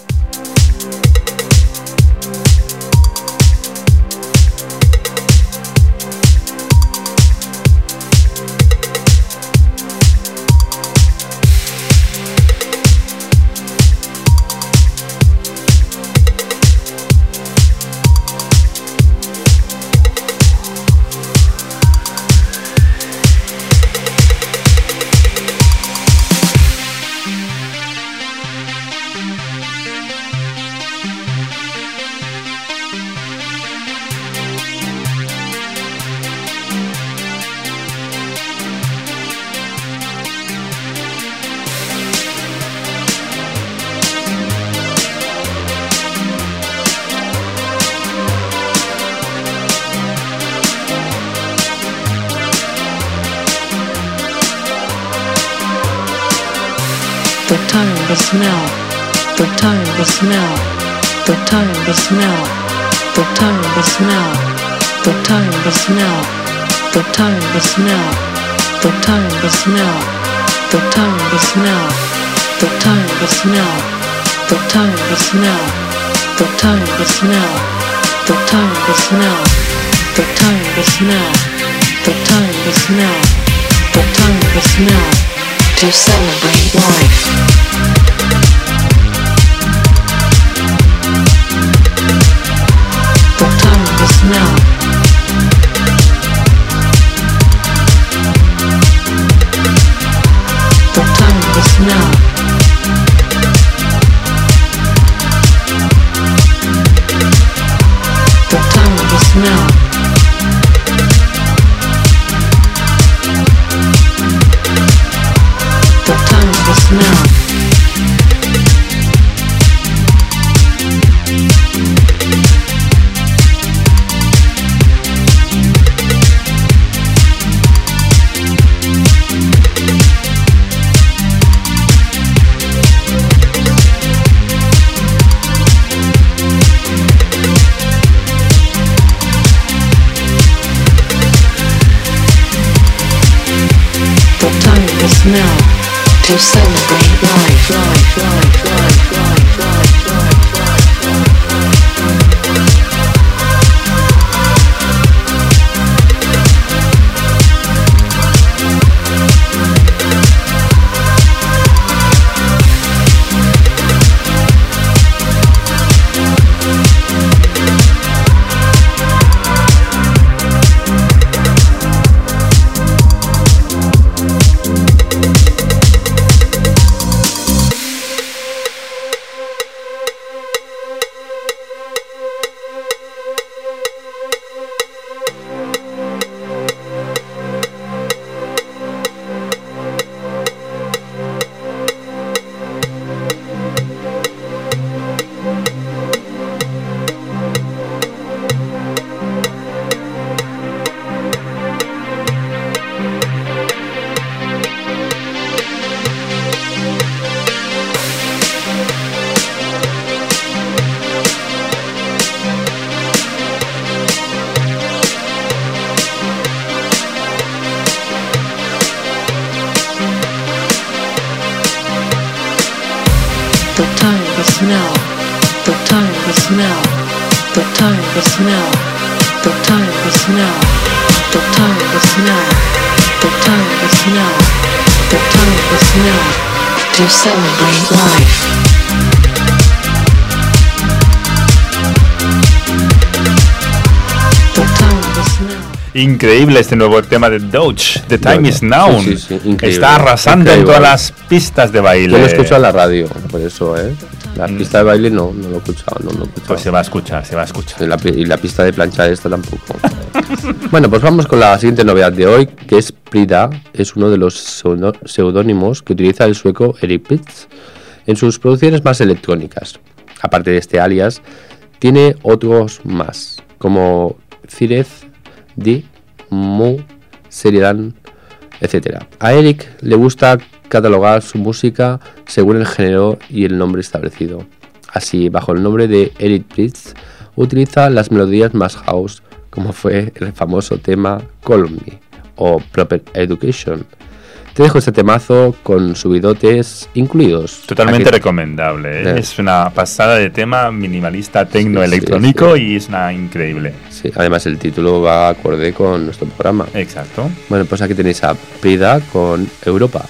The time is now. The time is now. The time is now. The time is now. The time is now. The time is now. The time is now. The time is now. The time is now. The time is now. The time is now. The time is now. The time is now. The time is now. The time is now to celebrate life. The time is now. The time is now. The time is now. The time is now. The time is now to celebrate life, life, life, life, life, life, the smell, the terrible smell, the terrible smell, the terrible smell, the terrible smell, the terrible smell, the terrible smell, to celebrate life. Increíble este nuevo tema de Doge, The Time Is Now. Sí, increíble. Está arrasando en todas las pistas de baile. Yo lo he escuchado en la radio, por eso, La pista de baile no lo he escuchado, Pues se va a escuchar, se va a escuchar. Y la pista de planchar esta tampoco. Bueno, pues vamos con la siguiente novedad de hoy, que es Prida. Es uno de los seudónimos que utiliza el sueco Erik Prydz en sus producciones más electrónicas. Aparte de este alias, tiene otros más, como Cirez, Di, Mu, Seridan, etc. A Erik le gusta catalogar su música según el género y el nombre establecido. Así, bajo el nombre de Erik Prydz, utiliza las melodías más house, como fue el famoso tema Column o Proper Education. Te dejo este temazo con subidotes incluidos. Totalmente recomendable. Es una pasada de tema minimalista, tecno-electrónico y es una increíble. Sí, además el título va acorde con nuestro programa. Exacto. Bueno, pues aquí tenéis a Prida con Europa.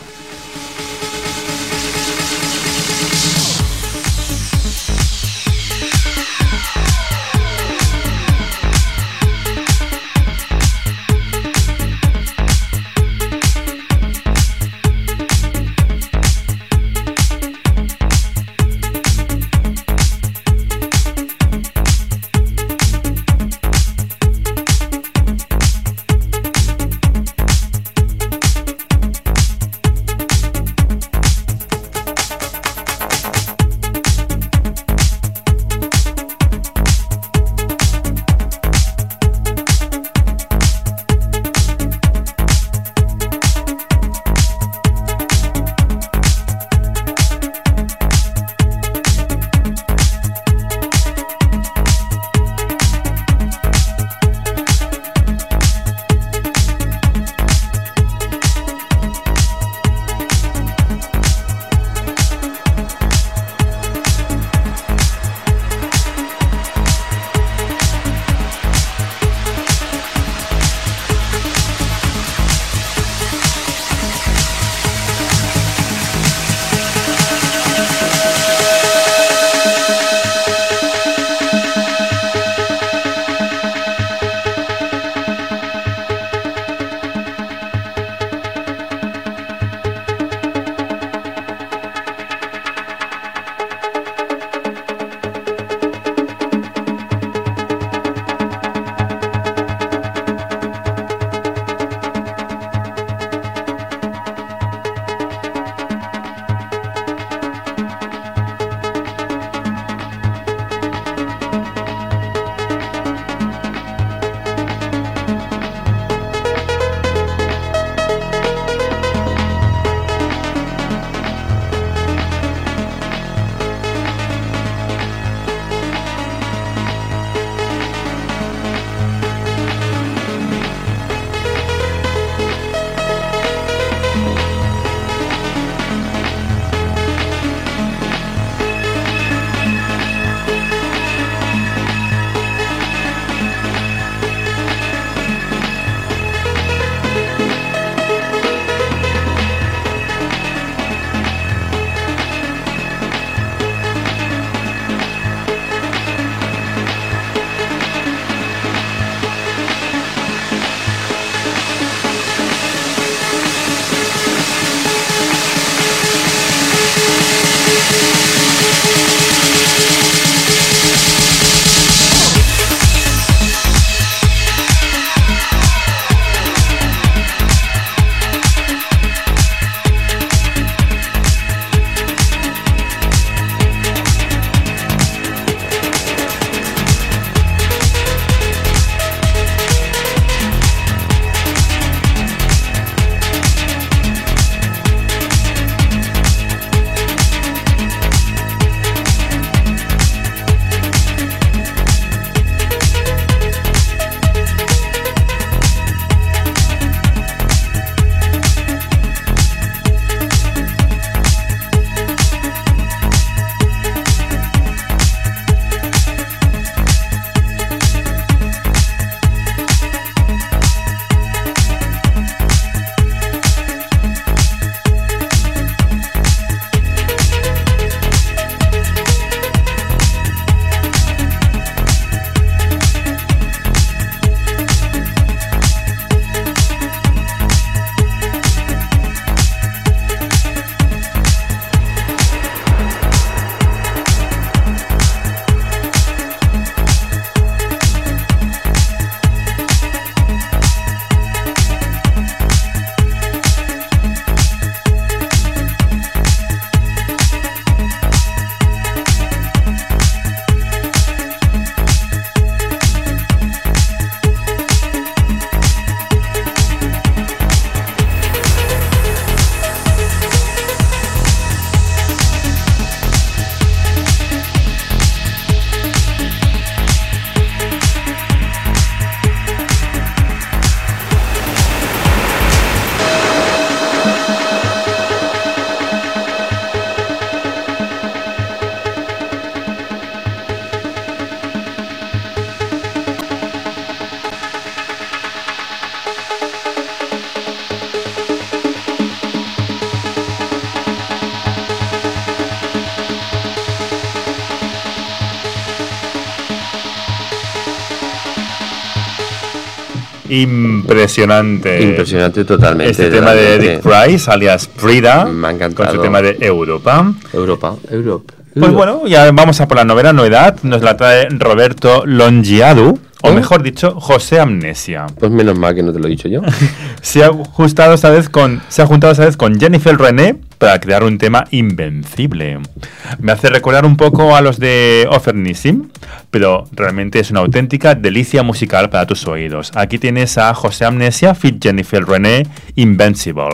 impresionante. Impresionante totalmente. Este tema de Eddie Price, alias Frida, me ha encantado. con su tema de Europa. Europa. Pues bueno, ya vamos a por la novena novedad. Nos la trae Roberto Longiadu, o mejor dicho, José Amnesia. Pues menos mal que no te lo he dicho yo. Se ha juntado esta vez con Jennifer René para crear un tema invencible. Me hace recordar un poco a los de Offernissim, pero realmente es una auténtica delicia musical para tus oídos. Aquí tienes a José Amnesia feat Jennifer René, Invincible.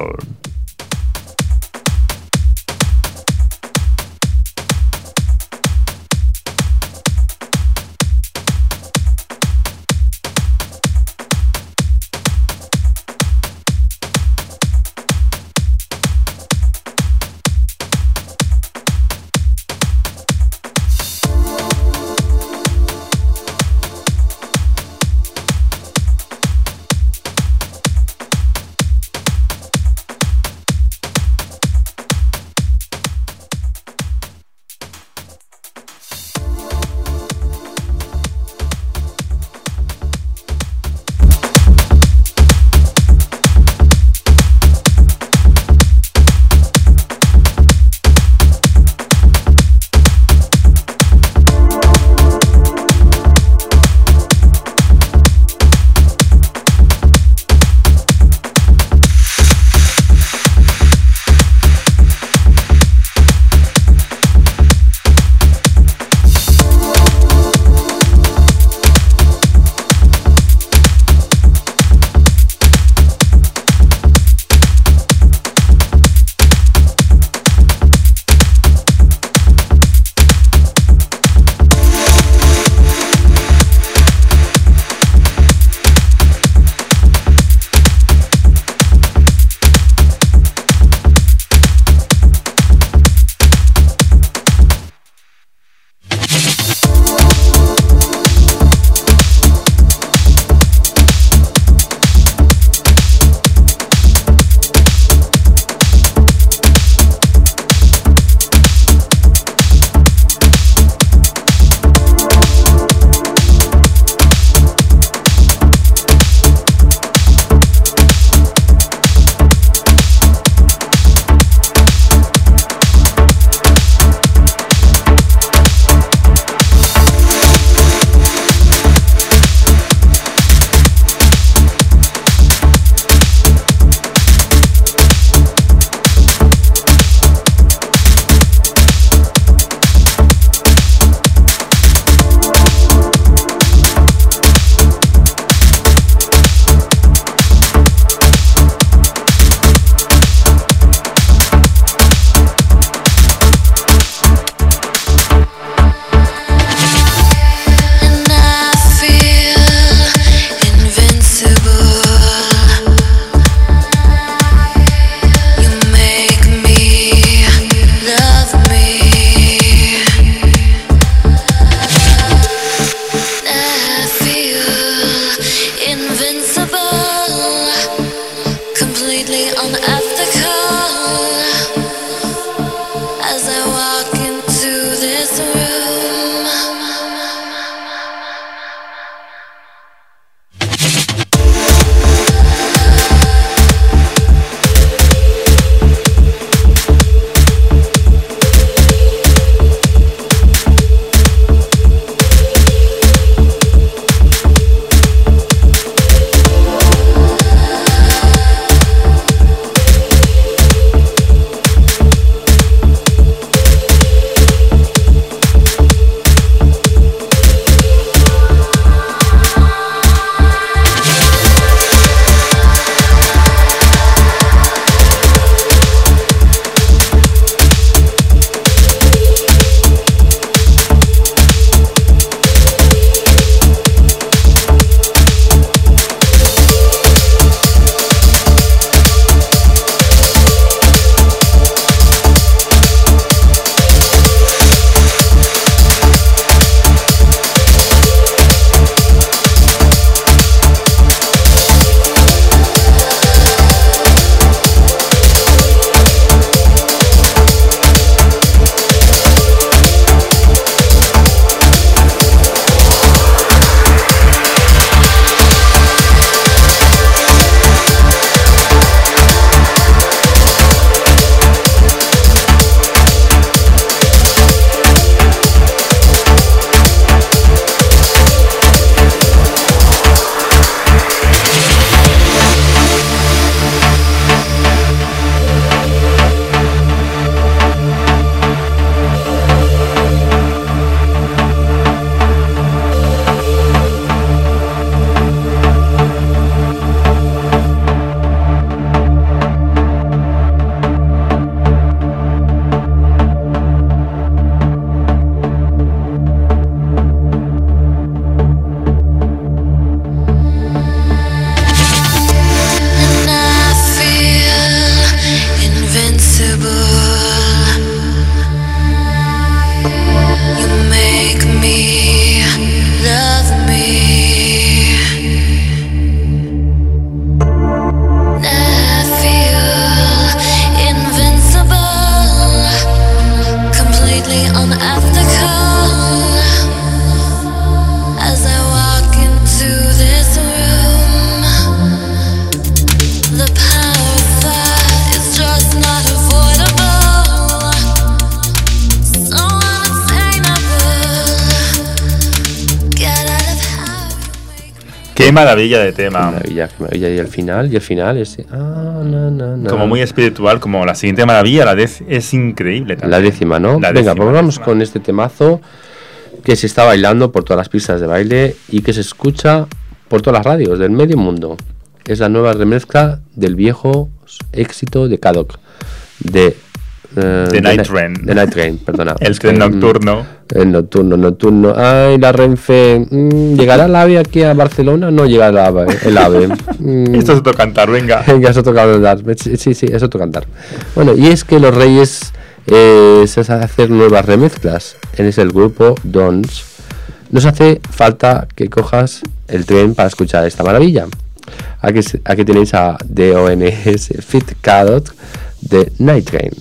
Qué maravilla de tema. Qué maravilla. Y el final ese. Como muy espiritual, como la siguiente maravilla, la 10 es increíble también. La 10ª, ¿no? Venga, pues vamos con este temazo que se está bailando por todas las pistas de baile y que se escucha por todas las radios del medio mundo. Es la nueva remezcla del viejo éxito de Kadok, de Night Train. De Night Train, perdona. El tren nocturno. El nocturno. Ay, la Renfe. ¿Llegará el AVE aquí a Barcelona? No llegará el AVE. Esto es otro cantar, venga. Venga, es otro cantar. Sí, es otro cantar. Bueno, y es que los Reyes se hacen hacer nuevas remezclas. Es el grupo Dons. Nos hace falta que cojas el tren para escuchar esta maravilla. Aquí tenéis a DONS Fit Kadok de Night Train.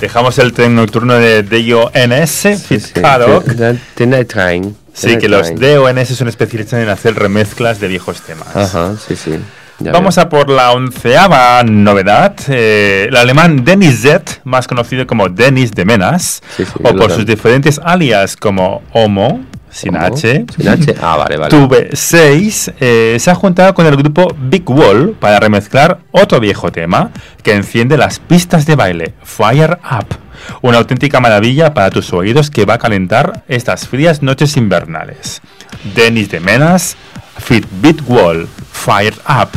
Dejamos el tren nocturno de DONS, Fit Haddock. The Night Train. Sí, que los DONS son especialistas en hacer remezclas de viejos temas. Ajá, sí. Vamos a por la 11ª novedad. El alemán Dennis Z, más conocido como Dennis de Menas, o por sus diferentes alias como Homo, sin H, vale. Tube 6, se ha juntado con el grupo Big Wall para remezclar otro viejo tema que enciende las pistas de baile, Fire Up. Una auténtica maravilla para tus oídos que va a calentar estas frías noches invernales. Dennis de Menas, Fit Big Wall, Fire Up.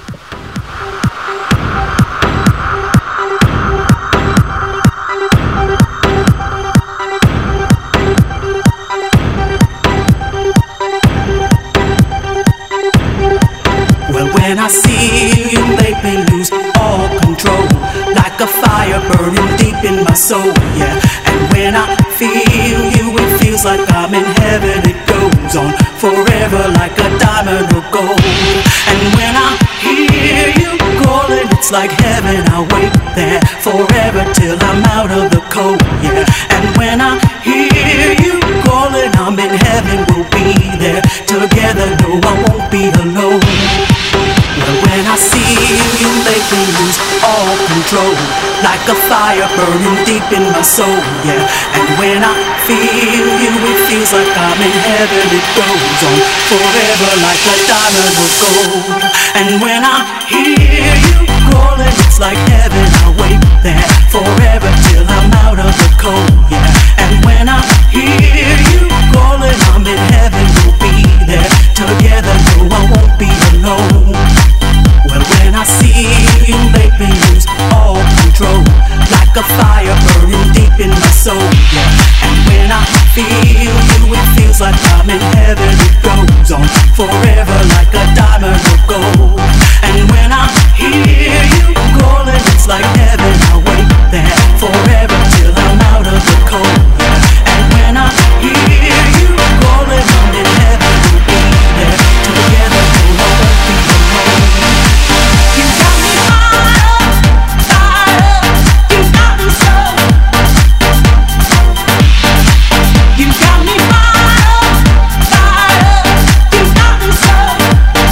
When I see you make me lose all control, like a fire burning deep in my soul, yeah. And when I feel you, it feels like I'm in heaven. It goes on forever like a diamond or gold. And when I hear you calling, it's like heaven. I wait there forever till I'm out of the cold, yeah. And when I hear you calling, I'm in heaven. We'll be there together. No, I won't be alone. When I see you make me lose all control, like a fire burning deep in my soul, yeah. And when I feel you, it feels like I'm in heaven. It goes on forever like a diamond of gold. And when I hear you calling, it's like heaven. I wait there forever till I'm out of the cold, yeah. And when I hear you calling, I'm in heaven. We'll be there together. No, I won't be alone. Well, when I see you make me lose all control, like a fire burning deep in my soul, yeah. And when I feel you, it feels like I'm in heaven. It goes on forever like a diamond of gold. And when I hear you calling, it's like heaven. I wait there forever till I'm out of the cold, yeah. And when I hear you calling, I'm in heaven. We'll be there together. No, I won't be alone. You got me fired up, you got me so. You got me fired up, you got me so.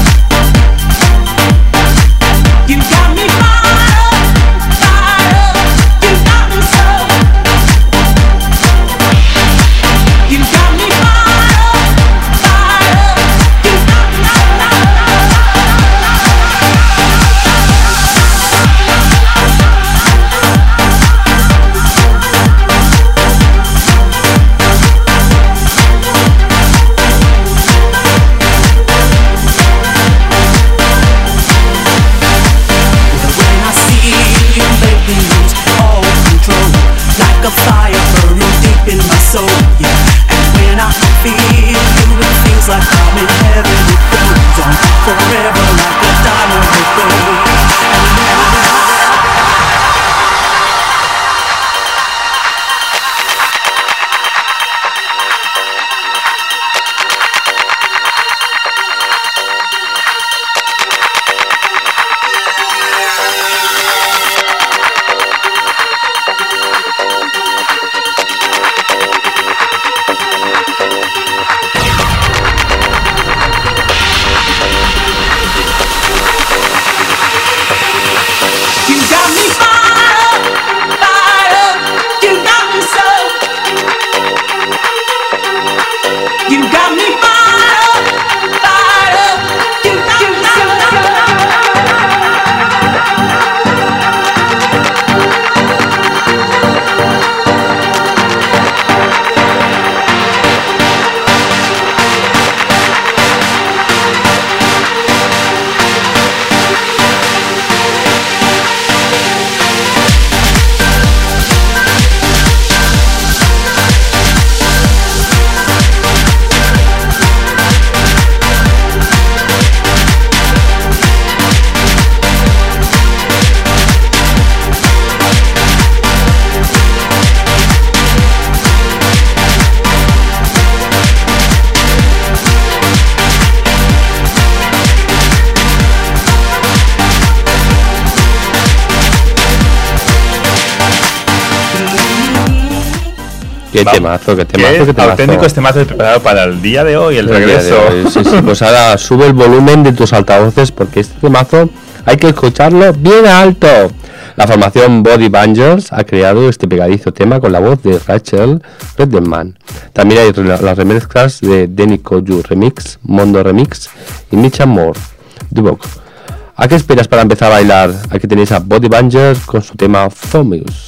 Qué temazo, qué temazo, qué temazo. Auténticos temazos preparados para el día de hoy, el día regreso. de hoy, sí, sí. Pues ahora sube el volumen de tus altavoces porque este temazo hay que escucharlo bien alto. La formación Body Bangers ha creado este pegadizo tema con la voz de Rachel Redman. También hay las remezclas de Denny Koyu Remix, Mondo Remix y Micha Moore Dubok. ¿A qué esperas para empezar a bailar? Aquí tenéis a Body Bangers con su tema Famous.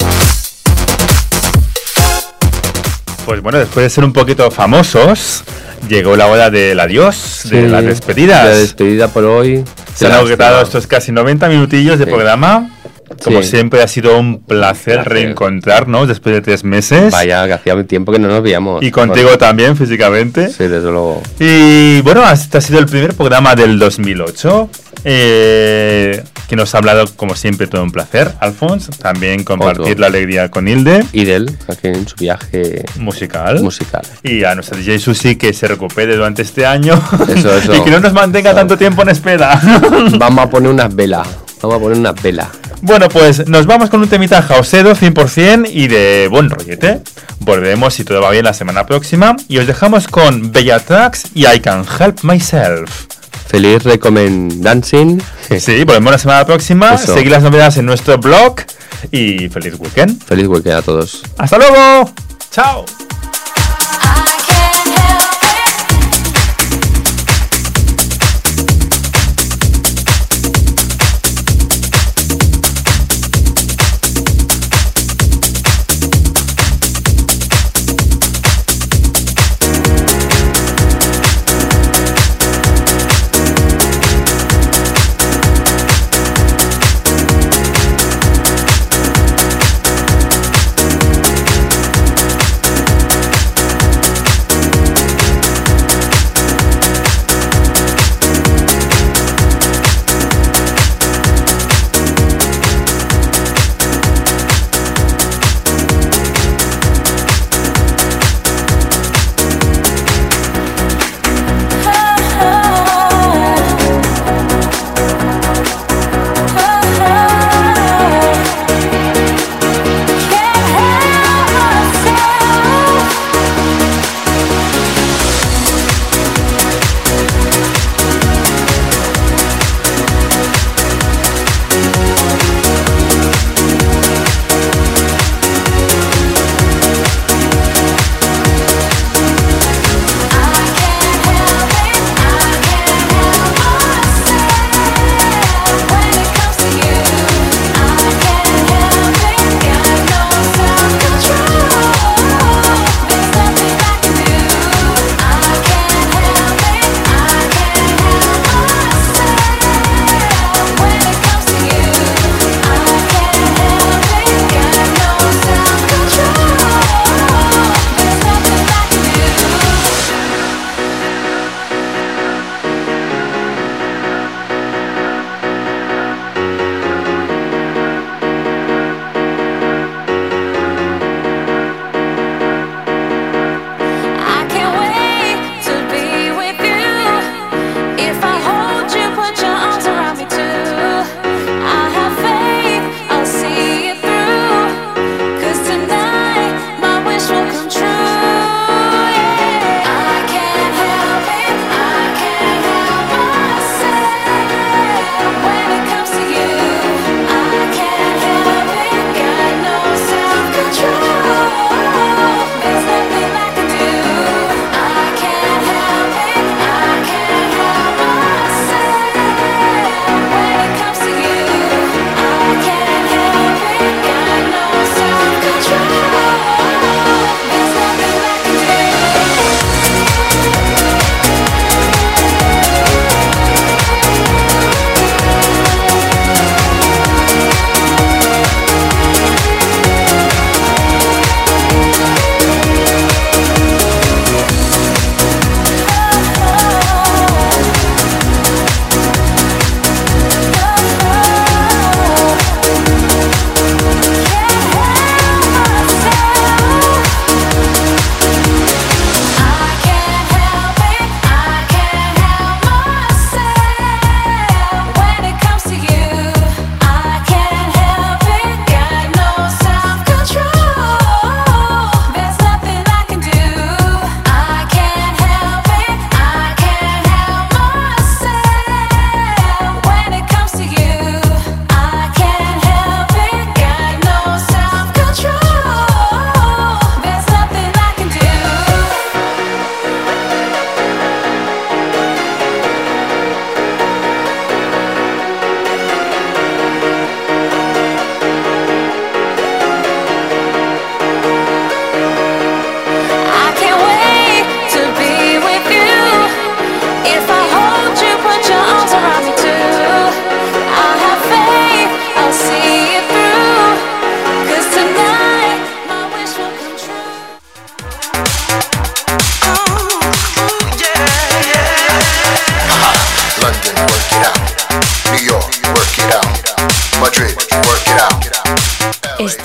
Pues bueno, después de ser un poquito famosos, llegó la hora del adiós, de las despedidas. La despedida por hoy. Se han agotado estos casi 90 minutillos de programa. Como Sí. siempre ha sido un placer reencontrarnos después de 3 meses. Vaya, que hacía tiempo que no nos veíamos. Y contigo también, físicamente. Sí, desde luego. Y bueno, este ha sido el primer programa del 2008. Que nos ha hablado, como siempre, todo un placer, Alphonse. También compartir Otro. la alegría con Hilde. Y de él, aquí en su viaje musical. musical. Y a nuestra DJ Susi, que se recupere durante este año. Eso. Y que no nos mantenga tanto tiempo en espera. Vamos a poner unas velas. Bueno, pues nos vamos con un temita houseero 100% y de buen rollete. Volvemos, si todo va bien, la semana próxima. Y os dejamos con Bella Tracks y I Can Help Myself. Feliz Recommend Dancing. Sí, volvemos la semana próxima. Eso. Seguid las novedades en nuestro blog. Y feliz weekend. Feliz weekend a todos. ¡Hasta luego! ¡Chao!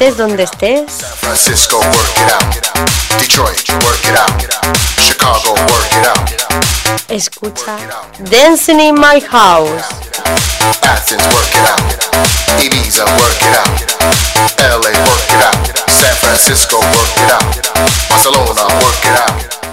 estés donde estés. Francisco, work it out. Detroit, work it out. Chicago, work it out. Escucha Dancing in My House. Athens, work it out. Ibiza, work it out. LA, work it out. San Francisco, work it out. Barcelona, work it out.